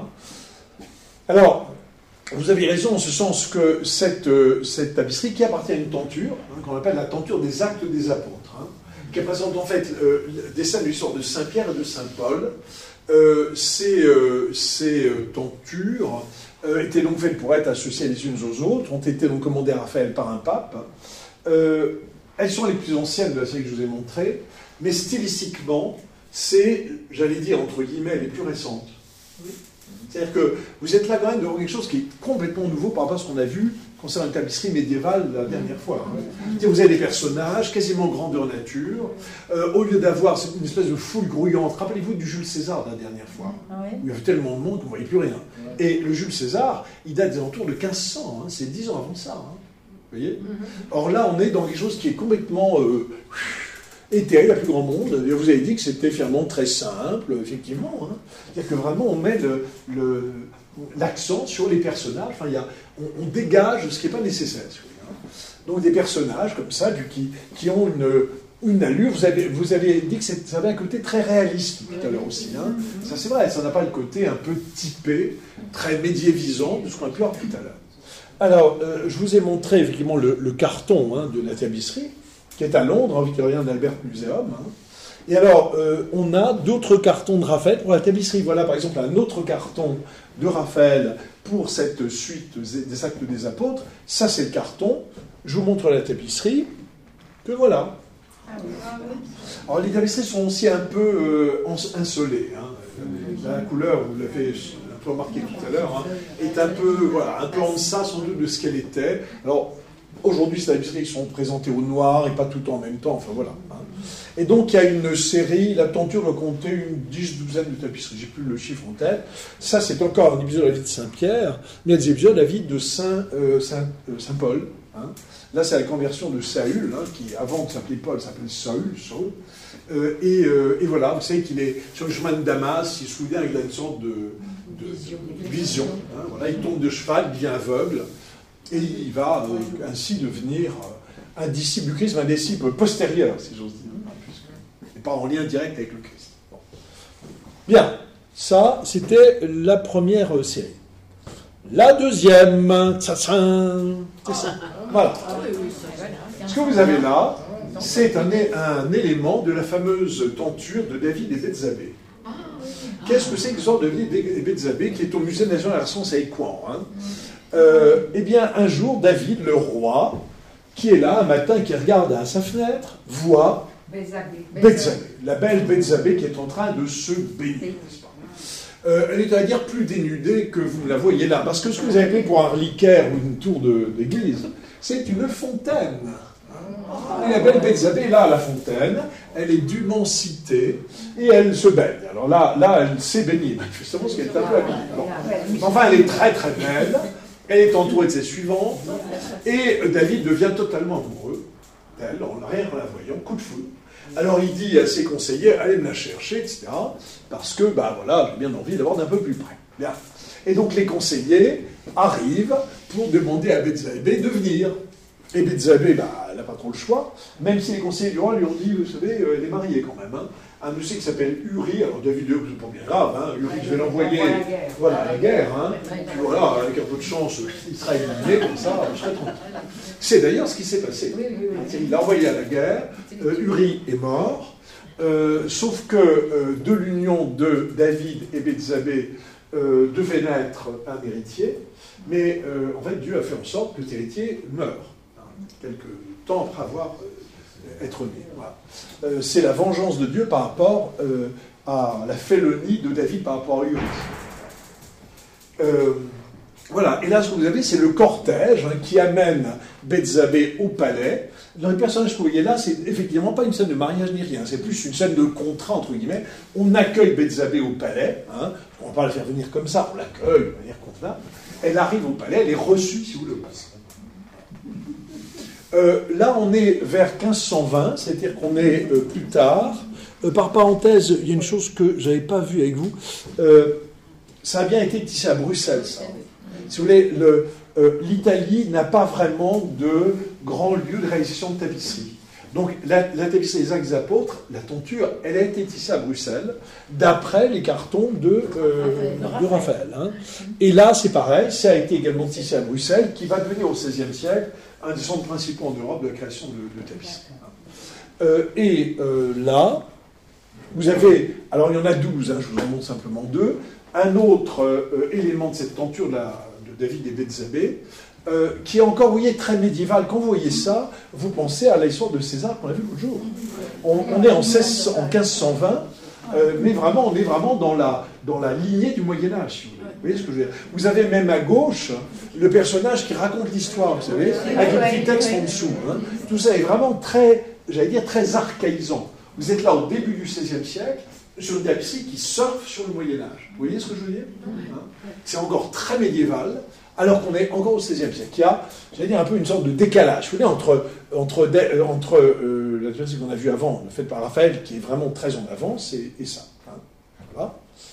Alors, vous avez raison en ce sens que cette, euh, cette tapisserie, qui appartient à une tenture, hein, qu'on appelle la tenture des actes des apôtres, hein, qui représente en fait euh, des scènes de l'histoire de Saint-Pierre et de Saint-Paul. Euh, ces, euh, ces euh, tentures euh, étaient donc faites pour être associées les unes aux autres, ont été donc commandées à Raphaël par un pape. Euh, elles sont les plus anciennes de la série que je vous ai montrée, mais stylistiquement, c'est, j'allais dire, entre guillemets, les plus récentes. C'est-à-dire que vous êtes là quand même devant quelque chose qui est complètement nouveau par rapport à ce qu'on a vu concernant une tapisserie médiévale la dernière fois. Hein. Vous avez des personnages quasiment grandeur nature, euh, au lieu d'avoir une espèce de foule grouillante. Rappelez-vous du Jules César de la dernière fois, Ah ouais. où il y avait tellement de monde qu'on ne voyait plus rien. Et le Jules César, il date des alentours de quinze cents, hein, c'est dix ans avant ça. Hein. Vous voyez ? Or là, on est dans quelque chose qui est complètement euh, éthéré, il n'y a plus grand monde. Vous avez dit que c'était finalement très simple, effectivement. Hein. C'est-à-dire que vraiment, on met le... le l'accent sur les personnages, enfin, il y a, on, on dégage ce qui n'est pas nécessaire. Donc des personnages comme ça, qui, qui ont une, une allure, vous avez, vous avez dit que ça avait un côté très réaliste tout à l'heure aussi. Hein. Ça c'est vrai, ça n'a pas le côté un peu typé, très médiévisant de ce qu'on a pu voir tout à l'heure. Alors, euh, je vous ai montré effectivement le, le carton hein, de la tapisserie, qui est à Londres, en Victorian Albert Museum. Hein. Et alors, euh, on a d'autres cartons de Raphaël pour la tapisserie. Voilà, par exemple, un autre carton de Raphaël pour cette suite des actes des apôtres. Ça, c'est le carton. Je vous montre la tapisserie. Que voilà. Alors, les tapisseries sont aussi un peu euh, insolées. Hein. La couleur, vous l'avez un peu remarqué tout à l'heure, hein, est un peu, voilà, un peu en deçà, sans doute, de ce qu'elle était. Alors, aujourd'hui, ces tapisseries sont présentées au noir et pas tout en même temps. Enfin, voilà. Hein. Et donc, il y a une série, la tenture doit compter une dix, douzaine de tapisseries. J'ai plus le chiffre en tête. Ça, c'est encore un épisode de la vie de Saint-Pierre, mais il y a des épisodes de la vie de Saint, euh, Saint, euh, Saint-Paul. Hein. Là, c'est la conversion de Saül, hein, qui, avant de s'appeler Paul, s'appelait Saül. Saul. Euh, et, euh, et voilà, vous savez qu'il est sur le chemin de Damas, il soudain, il a une sorte de, de, de vision. Hein, voilà, il tombe de cheval, il devient aveugle, et il va euh, ainsi devenir euh, un disciple du Christ, un disciple postérieur, si j'ose dire. Pas en lien direct avec le Christ. Bon. Bien, ça, c'était la première série. La deuxième, ça, ça, c'est ça. Voilà. Ce que vous avez là, c'est un, un élément de la fameuse tenture de David et Bethzabée, Qu'est-ce que c'est que l'histoire de David et Bétzabé, qui est au Musée national de la science à Écouen, hein. euh, Eh bien, un jour, David, le roi, qui est là, un matin, qui regarde à sa fenêtre, voit Bétzabé, la belle Bétzabé qui est en train de se baigner, n'est-ce pas ? Euh, elle est à dire plus dénudée que vous la voyez là, parce que ce que vous avez pris pour un reliquaire ou une tour d'église, c'est une fontaine. Et la belle Bétzabé est là à la fontaine, elle est dûment citée, et elle se baigne. Alors là, là elle s'est baignée, justement, parce qu'elle est un peu habillée. Bon. Enfin, elle est très très belle, elle est entourée de ses suivantes, et David devient totalement amoureux d'elle, en rien en la voyant, coup de foudre. Alors il dit à ses conseillers, allez me la chercher, et cetera, parce que, bah voilà, j'ai bien envie d'avoir d'un peu plus près. Bien. Et donc les conseillers arrivent pour demander à Bétzabé de venir. Et Bétzabé, bah, elle n'a pas trop le choix, même si les conseillers du roi lui ont dit, vous savez, elle est mariée quand même, hein. Un monsieur qui s'appelle Uri, alors David, c'est pas bien grave, hein. Uri, je vais l'envoyer voilà, à la guerre, hein. Puis voilà, avec un peu de chance, il sera éliminé comme ça, je serai tranquille. C'est d'ailleurs ce qui s'est passé. Il l'a envoyé à la guerre, euh, Uri est mort, euh, sauf que euh, de l'union de David et Bétzabé euh, devait naître un héritier, mais euh, en fait Dieu a fait en sorte que cet héritier meure, hein, quelques temps après avoir euh, être né. Voilà. Euh, c'est la vengeance de Dieu par rapport euh, à la félonie de David par rapport à Uri. Euh, Voilà, et là ce que vous avez, c'est le cortège hein, qui amène Bétzabé au palais. Dans les personnages que vous voyez là, c'est effectivement pas une scène de mariage ni rien, c'est plus une scène de contrat, entre guillemets. On accueille Bétzabé au palais, hein, on ne va pas la faire venir comme ça, on l'accueille de manière convenable. Elle arrive au palais, elle est reçue, si vous le voulez. Euh, là, on est vers quinze cent vingt, c'est-à-dire qu'on est euh, plus tard. Euh, par parenthèse, il y a une chose que je n'avais pas vue avec vous. Euh, ça a bien été tissé à Bruxelles, ça. Si vous voulez, le, euh, l'Italie n'a pas vraiment de grand lieu de réalisation de tapisserie. Donc, la, la tapisserie des Actes des Apôtres, la tenture, elle a été tissée à Bruxelles, d'après les cartons de, euh, de Raphaël. Hein. Et là, c'est pareil, ça a été également tissé à Bruxelles, qui va devenir au seizième siècle un des centres principaux en Europe de la création de, de tapisserie. Euh, et euh, là, vous avez, alors il y en a douze, hein, je vous en montre simplement deux, un autre euh, élément de cette tenture de, la, de David et Bétzabé, euh, qui est encore, vous voyez, très médiéval. Quand vous voyez ça, vous pensez à l'histoire de César qu'on a vu l'autre jour. On, on est en, seize, en quinze cent vingt, euh, mais vraiment, on est vraiment dans la, dans la lignée du Moyen-Âge, si vous voulez. Vous voyez ce que je veux dire ? Vous avez même à gauche le personnage qui raconte l'histoire, vous savez, avec le petit texte en dessous. Hein. Tout ça est vraiment très, j'allais dire, très archaïsant. Vous êtes là au début du seizième siècle, sur une tapisserie qui surfe sur le Moyen-Âge. Vous voyez ce que je veux dire ? Hein ? C'est encore très médiéval, alors qu'on est encore au seizième siècle. Il y a, j'allais dire, un peu une sorte de décalage. Vous voyez, entre, entre, entre euh, la tapisserie qu'on a vue avant, faite par Raphaël, qui est vraiment très en avance, et, et ça. Hein ? Voilà.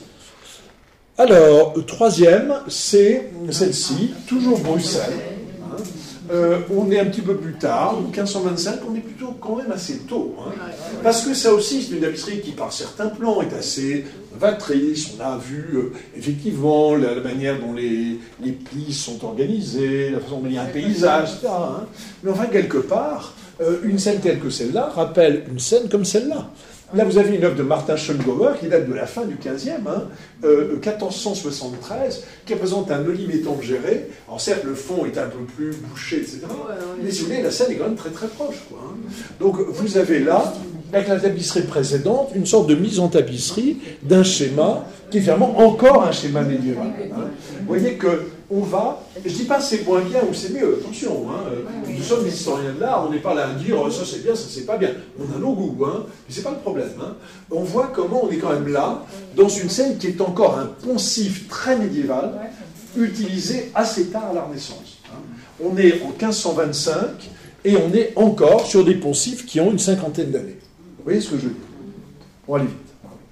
Alors, troisième, c'est celle-ci, toujours Bruxelles. Hein. Euh, on est un petit peu plus tard, quinze cent vingt-cinq, on est plutôt quand même assez tôt. Hein. Parce que ça aussi, c'est une tapisserie qui, par certains plans, est assez novatrice. On a vu, euh, effectivement, la, la manière dont les, les plis sont organisés, la façon dont il y a un paysage, et cetera. Hein. Mais enfin, quelque part, euh, une scène telle que celle-là rappelle une scène comme celle-là. Là, vous avez une œuvre de Martin Schongauer qui date de la fin du quinzième, hein, euh, quatorze cent soixante-treize, qui représente un Olive étangéré. Alors certes, le fond est un peu plus bouché, et cetera. Mais si vous voulez, la scène est quand même très très proche. Quoi, hein. Donc vous avez là, avec la tapisserie précédente, une sorte de mise en tapisserie d'un schéma qui est vraiment encore un schéma médiéval. Hein. Vous voyez que on va, je ne dis pas c'est moins bien ou c'est mieux, attention, hein, nous sommes des historiens de l'art, on n'est pas là à dire ça c'est bien, ça c'est pas bien, on a nos goûts, hein, mais c'est pas le problème. Hein. On voit comment on est quand même là, dans une scène qui est encore un poncif très médiéval, utilisé assez tard à la Renaissance. Hein. On est en quinze cent vingt-cinq, et on est encore sur des poncifs qui ont une cinquantaine d'années. Vous voyez ce que je veux dire ? On va aller vite.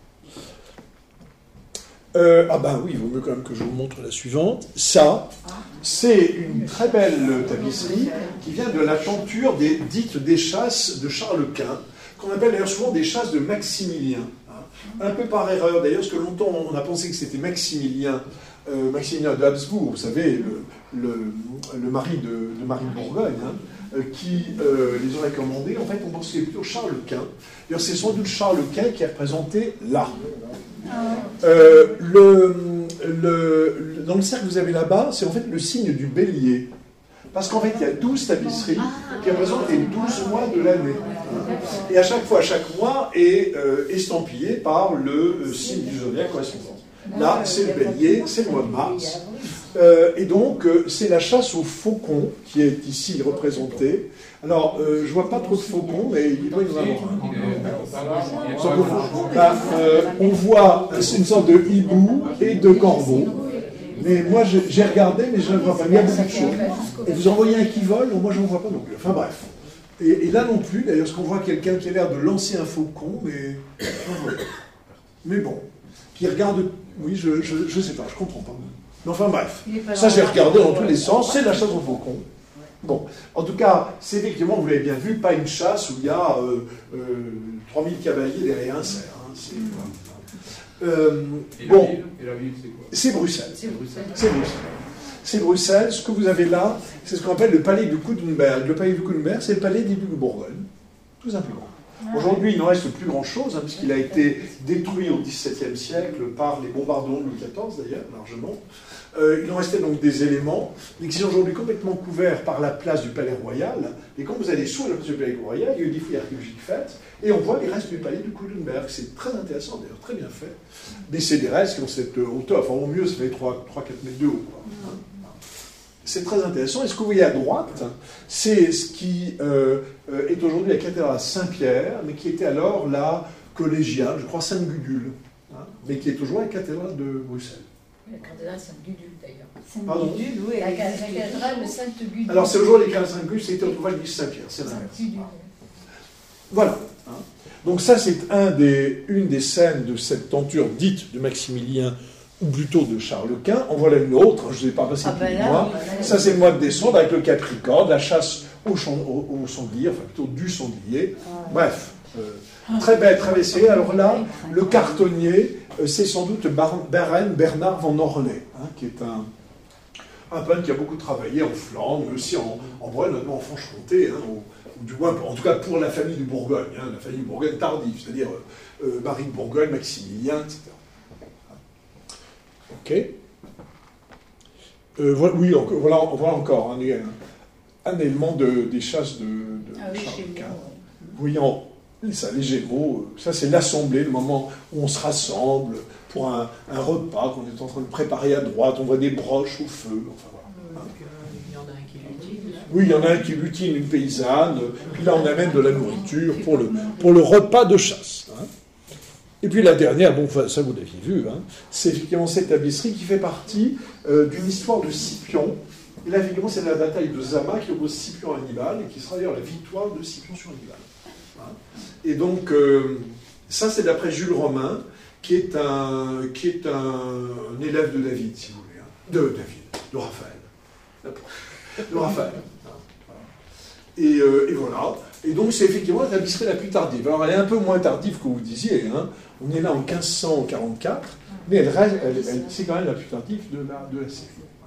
Euh, ah ben oui, il vaut mieux quand même que je vous montre la suivante. Ça, c'est une très belle tapisserie qui vient de la tenture des, dite des chasses de Charles Quint, qu'on appelle d'ailleurs souvent des chasses de Maximilien. Hein. Un peu par erreur, d'ailleurs, parce que longtemps on a pensé que c'était Maximilien, euh, Maximilien de Habsbourg, vous savez, le, le, le mari de, de Marie de Bourgogne, hein, euh, qui euh, les aurait commandés. En fait, on pensait plutôt Charles Quint. D'ailleurs, c'est sans doute Charles Quint qui est représenté là. Euh, le, le, le, dans le cercle que vous avez là-bas, c'est en fait le signe du bélier. Parce qu'en fait, il y a douze tapisseries qui représentent les douze mois de l'année. Et à chaque fois, chaque mois est euh, estampillé par le euh, signe du zodiaque correspondant. Là, c'est le bélier, c'est le mois de mars. Euh, et donc, euh, c'est la chasse aux faucons qui est ici représentée. Alors, euh, je ne vois pas trop de faucons, mais il doit y en avoir un. Bah, euh, on voit une sorte de hibou et de corbeau. Mais moi, j'ai regardé, mais je ne vois pas. Il y a beaucoup de choses. Et vous en voyez un qui vole, moi, je n'en vois pas non plus. Enfin, bref. Et, et là non plus, d'ailleurs, parce qu'on voit quelqu'un qui a l'air de lancer un faucon, mais... Mais bon. Qui regarde... Oui, je ne sais pas, je ne comprends pas. Mais enfin, bref. Ça, j'ai regardé dans tous les sens. C'est la chasse au faucon. Bon. En tout cas, c'est effectivement, vous l'avez bien vu, pas une chasse où il y a euh, euh, trois mille cavaliers derrière un cerf. Hein. C'est... Euh, et, bon, la ville, et la ville, c'est quoi? C'est Bruxelles. C'est Bruxelles. C'est Bruxelles. C'est Bruxelles. Ce que vous avez là, c'est ce qu'on appelle le palais du Coudenberg. Le palais du Coudenberg, c'est le palais des ducs de Bourgogne, tout simplement. Ah, aujourd'hui, il n'en reste plus grand-chose, hein, puisqu'il a été détruit au dix-septième siècle par les bombardements de Louis quatorze, d'ailleurs, largement. Euh, il en restait donc des éléments, mais qui sont aujourd'hui complètement couverts par la place du Palais Royal. Et quand vous allez sous la place du Palais Royal, il y a eu des fouilles archéologiques faites, et on voit les restes du palais du Coudenberg. C'est très intéressant, d'ailleurs, très bien fait. Mais c'est des restes qui ont cette hauteur, enfin au mieux, ça fait trois à quatre mètres de haut. Quoi. C'est très intéressant. Et ce que vous voyez à droite, c'est ce qui euh, est aujourd'hui la cathédrale Saint-Pierre, mais qui était alors la collégiale, je crois Sainte-Gudule, hein, mais qui est toujours la cathédrale de Bruxelles. La cathédrale Sainte-Gudule, d'ailleurs. Sainte-Gudule, oui. La cathédrale Sainte-Gudule. Alors, c'est aujourd'hui les cathédrales Sainte-Gudule, c'était autrefois l'église Saint-Pierre, c'est l'inverse. Voilà. Hein. Donc ça, c'est un des, une des scènes de cette tenture dite de Maximilien, ou plutôt de Charles Quint. En voilà une autre, je ne vous ai pas passé ah plus ben de mois. Ça, c'est le mois de décembre, avec le Capricorne, la chasse au, au, au sanglier, enfin plutôt du sanglier. Ah, Bref, euh, très belle, très belle. Alors là, le cartonnier, euh, c'est sans doute Beren Bernard van Orley, hein, qui est un, un peintre qui a beaucoup travaillé en Flandre, mais aussi en, en Bretagne, notamment en Franche-Comté, hein, au, du moins, en tout cas pour la famille de Bourgogne, hein, la famille de Bourgogne tardive, c'est-à-dire euh, euh, Marie de Bourgogne, Maximilien, et cetera. Ok. Euh, voilà, oui, encore, voilà, voilà encore un, un, un élément de, des chasses de, de ah, oui, Charles Quint. Oui, en, ça, les Gémeaux, ça c'est l'assemblée, le moment où on se rassemble pour un, un repas qu'on est en train de préparer à droite, on voit des broches au feu, enfin voilà. Donc, euh, il y en a un qui lutine. Oui, il y en a un qui lutine, une paysanne, puis là on amène de la nourriture pour le, pour le repas de chasse. Hein. Et puis la dernière, bon, ça vous l'aviez vu, hein, c'est effectivement cette tapisserie qui fait partie euh, d'une histoire de Scipion. Et là, effectivement, c'est la bataille de Zama qui oppose Scipion à Hannibal, et qui sera d'ailleurs la victoire de Scipion sur Hannibal. Hein. Et donc, euh, ça, c'est d'après Jules Romain, qui est un, qui est un, un élève de David, si vous voulez. Hein. De David, de Raphaël. De Raphaël. Hein. Voilà. Et, euh, et voilà. Et donc, c'est effectivement la tapisserie la plus tardive. Alors, elle est un peu moins tardive que vous disiez. Hein. On est là en quinze cent quarante-quatre, mais elle reste, elle, elle, c'est quand même la plus tardive de la, de la série.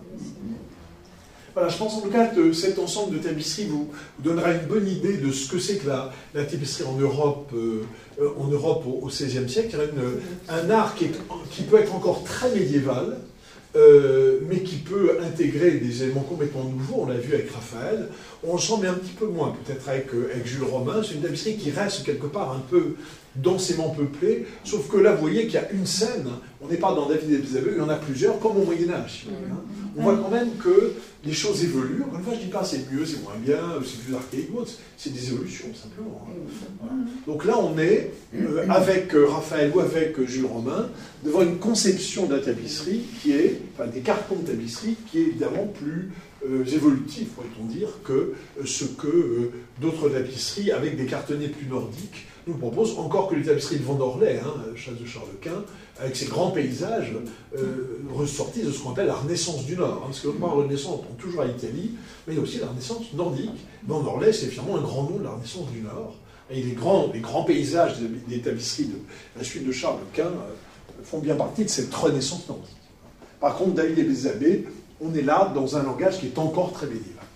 Voilà, je pense en tout cas que cet ensemble de tapisseries vous, vous donnera une bonne idée de ce que c'est que la, la tapisserie en Europe, euh, en Europe au seizième siècle. Il y a une, un art qui, est, qui peut être encore très médiéval, Euh, mais qui peut intégrer des éléments complètement nouveaux. On l'a vu avec Raphaël. On le sent mais un petit peu moins, peut-être avec, avec Jules Romain. C'est une tapisserie qui reste quelque part un peu densément peuplée, sauf que là, vous voyez qu'il y a une scène. On n'est pas dans David et Élisabeth, il y en a plusieurs, comme au Moyen-Âge. Hein. On voit quand même que les choses évoluent. Encore une fois, je ne dis pas c'est mieux, c'est moins bien, c'est plus archaïque, c'est des évolutions, simplement. Hein. Voilà. Donc là, on est, euh, avec Raphaël ou avec Jules Romain, devant une conception de la tapisserie qui est, enfin des cartons de tapisserie, qui est évidemment plus euh, évolutif, pourrait-on dire, que euh, ce que euh, d'autres tapisseries, avec des cartonniers plus nordiques, nous proposent, encore que les tapisseries de Van Orley, hein, chasse de Charles Quint, avec ces grands paysages, euh, ressortis de ce qu'on appelle la Renaissance du Nord. Hein, parce que par Renaissance, on pense toujours à l'Italie, mais il y a aussi la Renaissance nordique. Van Orley, c'est finalement un grand nom de la Renaissance du Nord. Et les grands, les grands paysages des, des tapisseries de la suite de Charles Quint euh, font bien partie de cette Renaissance nordique. Par contre, David et Élisabeth, on est là dans un langage qui est encore très médiéval.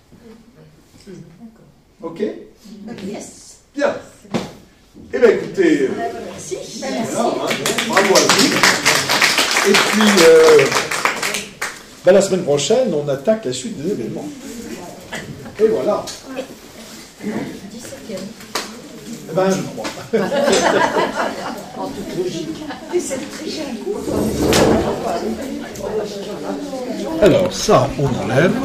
Ok? Yes. Bien. Eh bien, écoutez, euh, Merci. voilà, hein, bravo à vous. puis, euh, ben, la semaine prochaine, on attaque la suite des événements. Et voilà. dix-septième. Eh ben, je crois. En toute logique. Et c'est tricher un coup. Alors, ça, on enlève.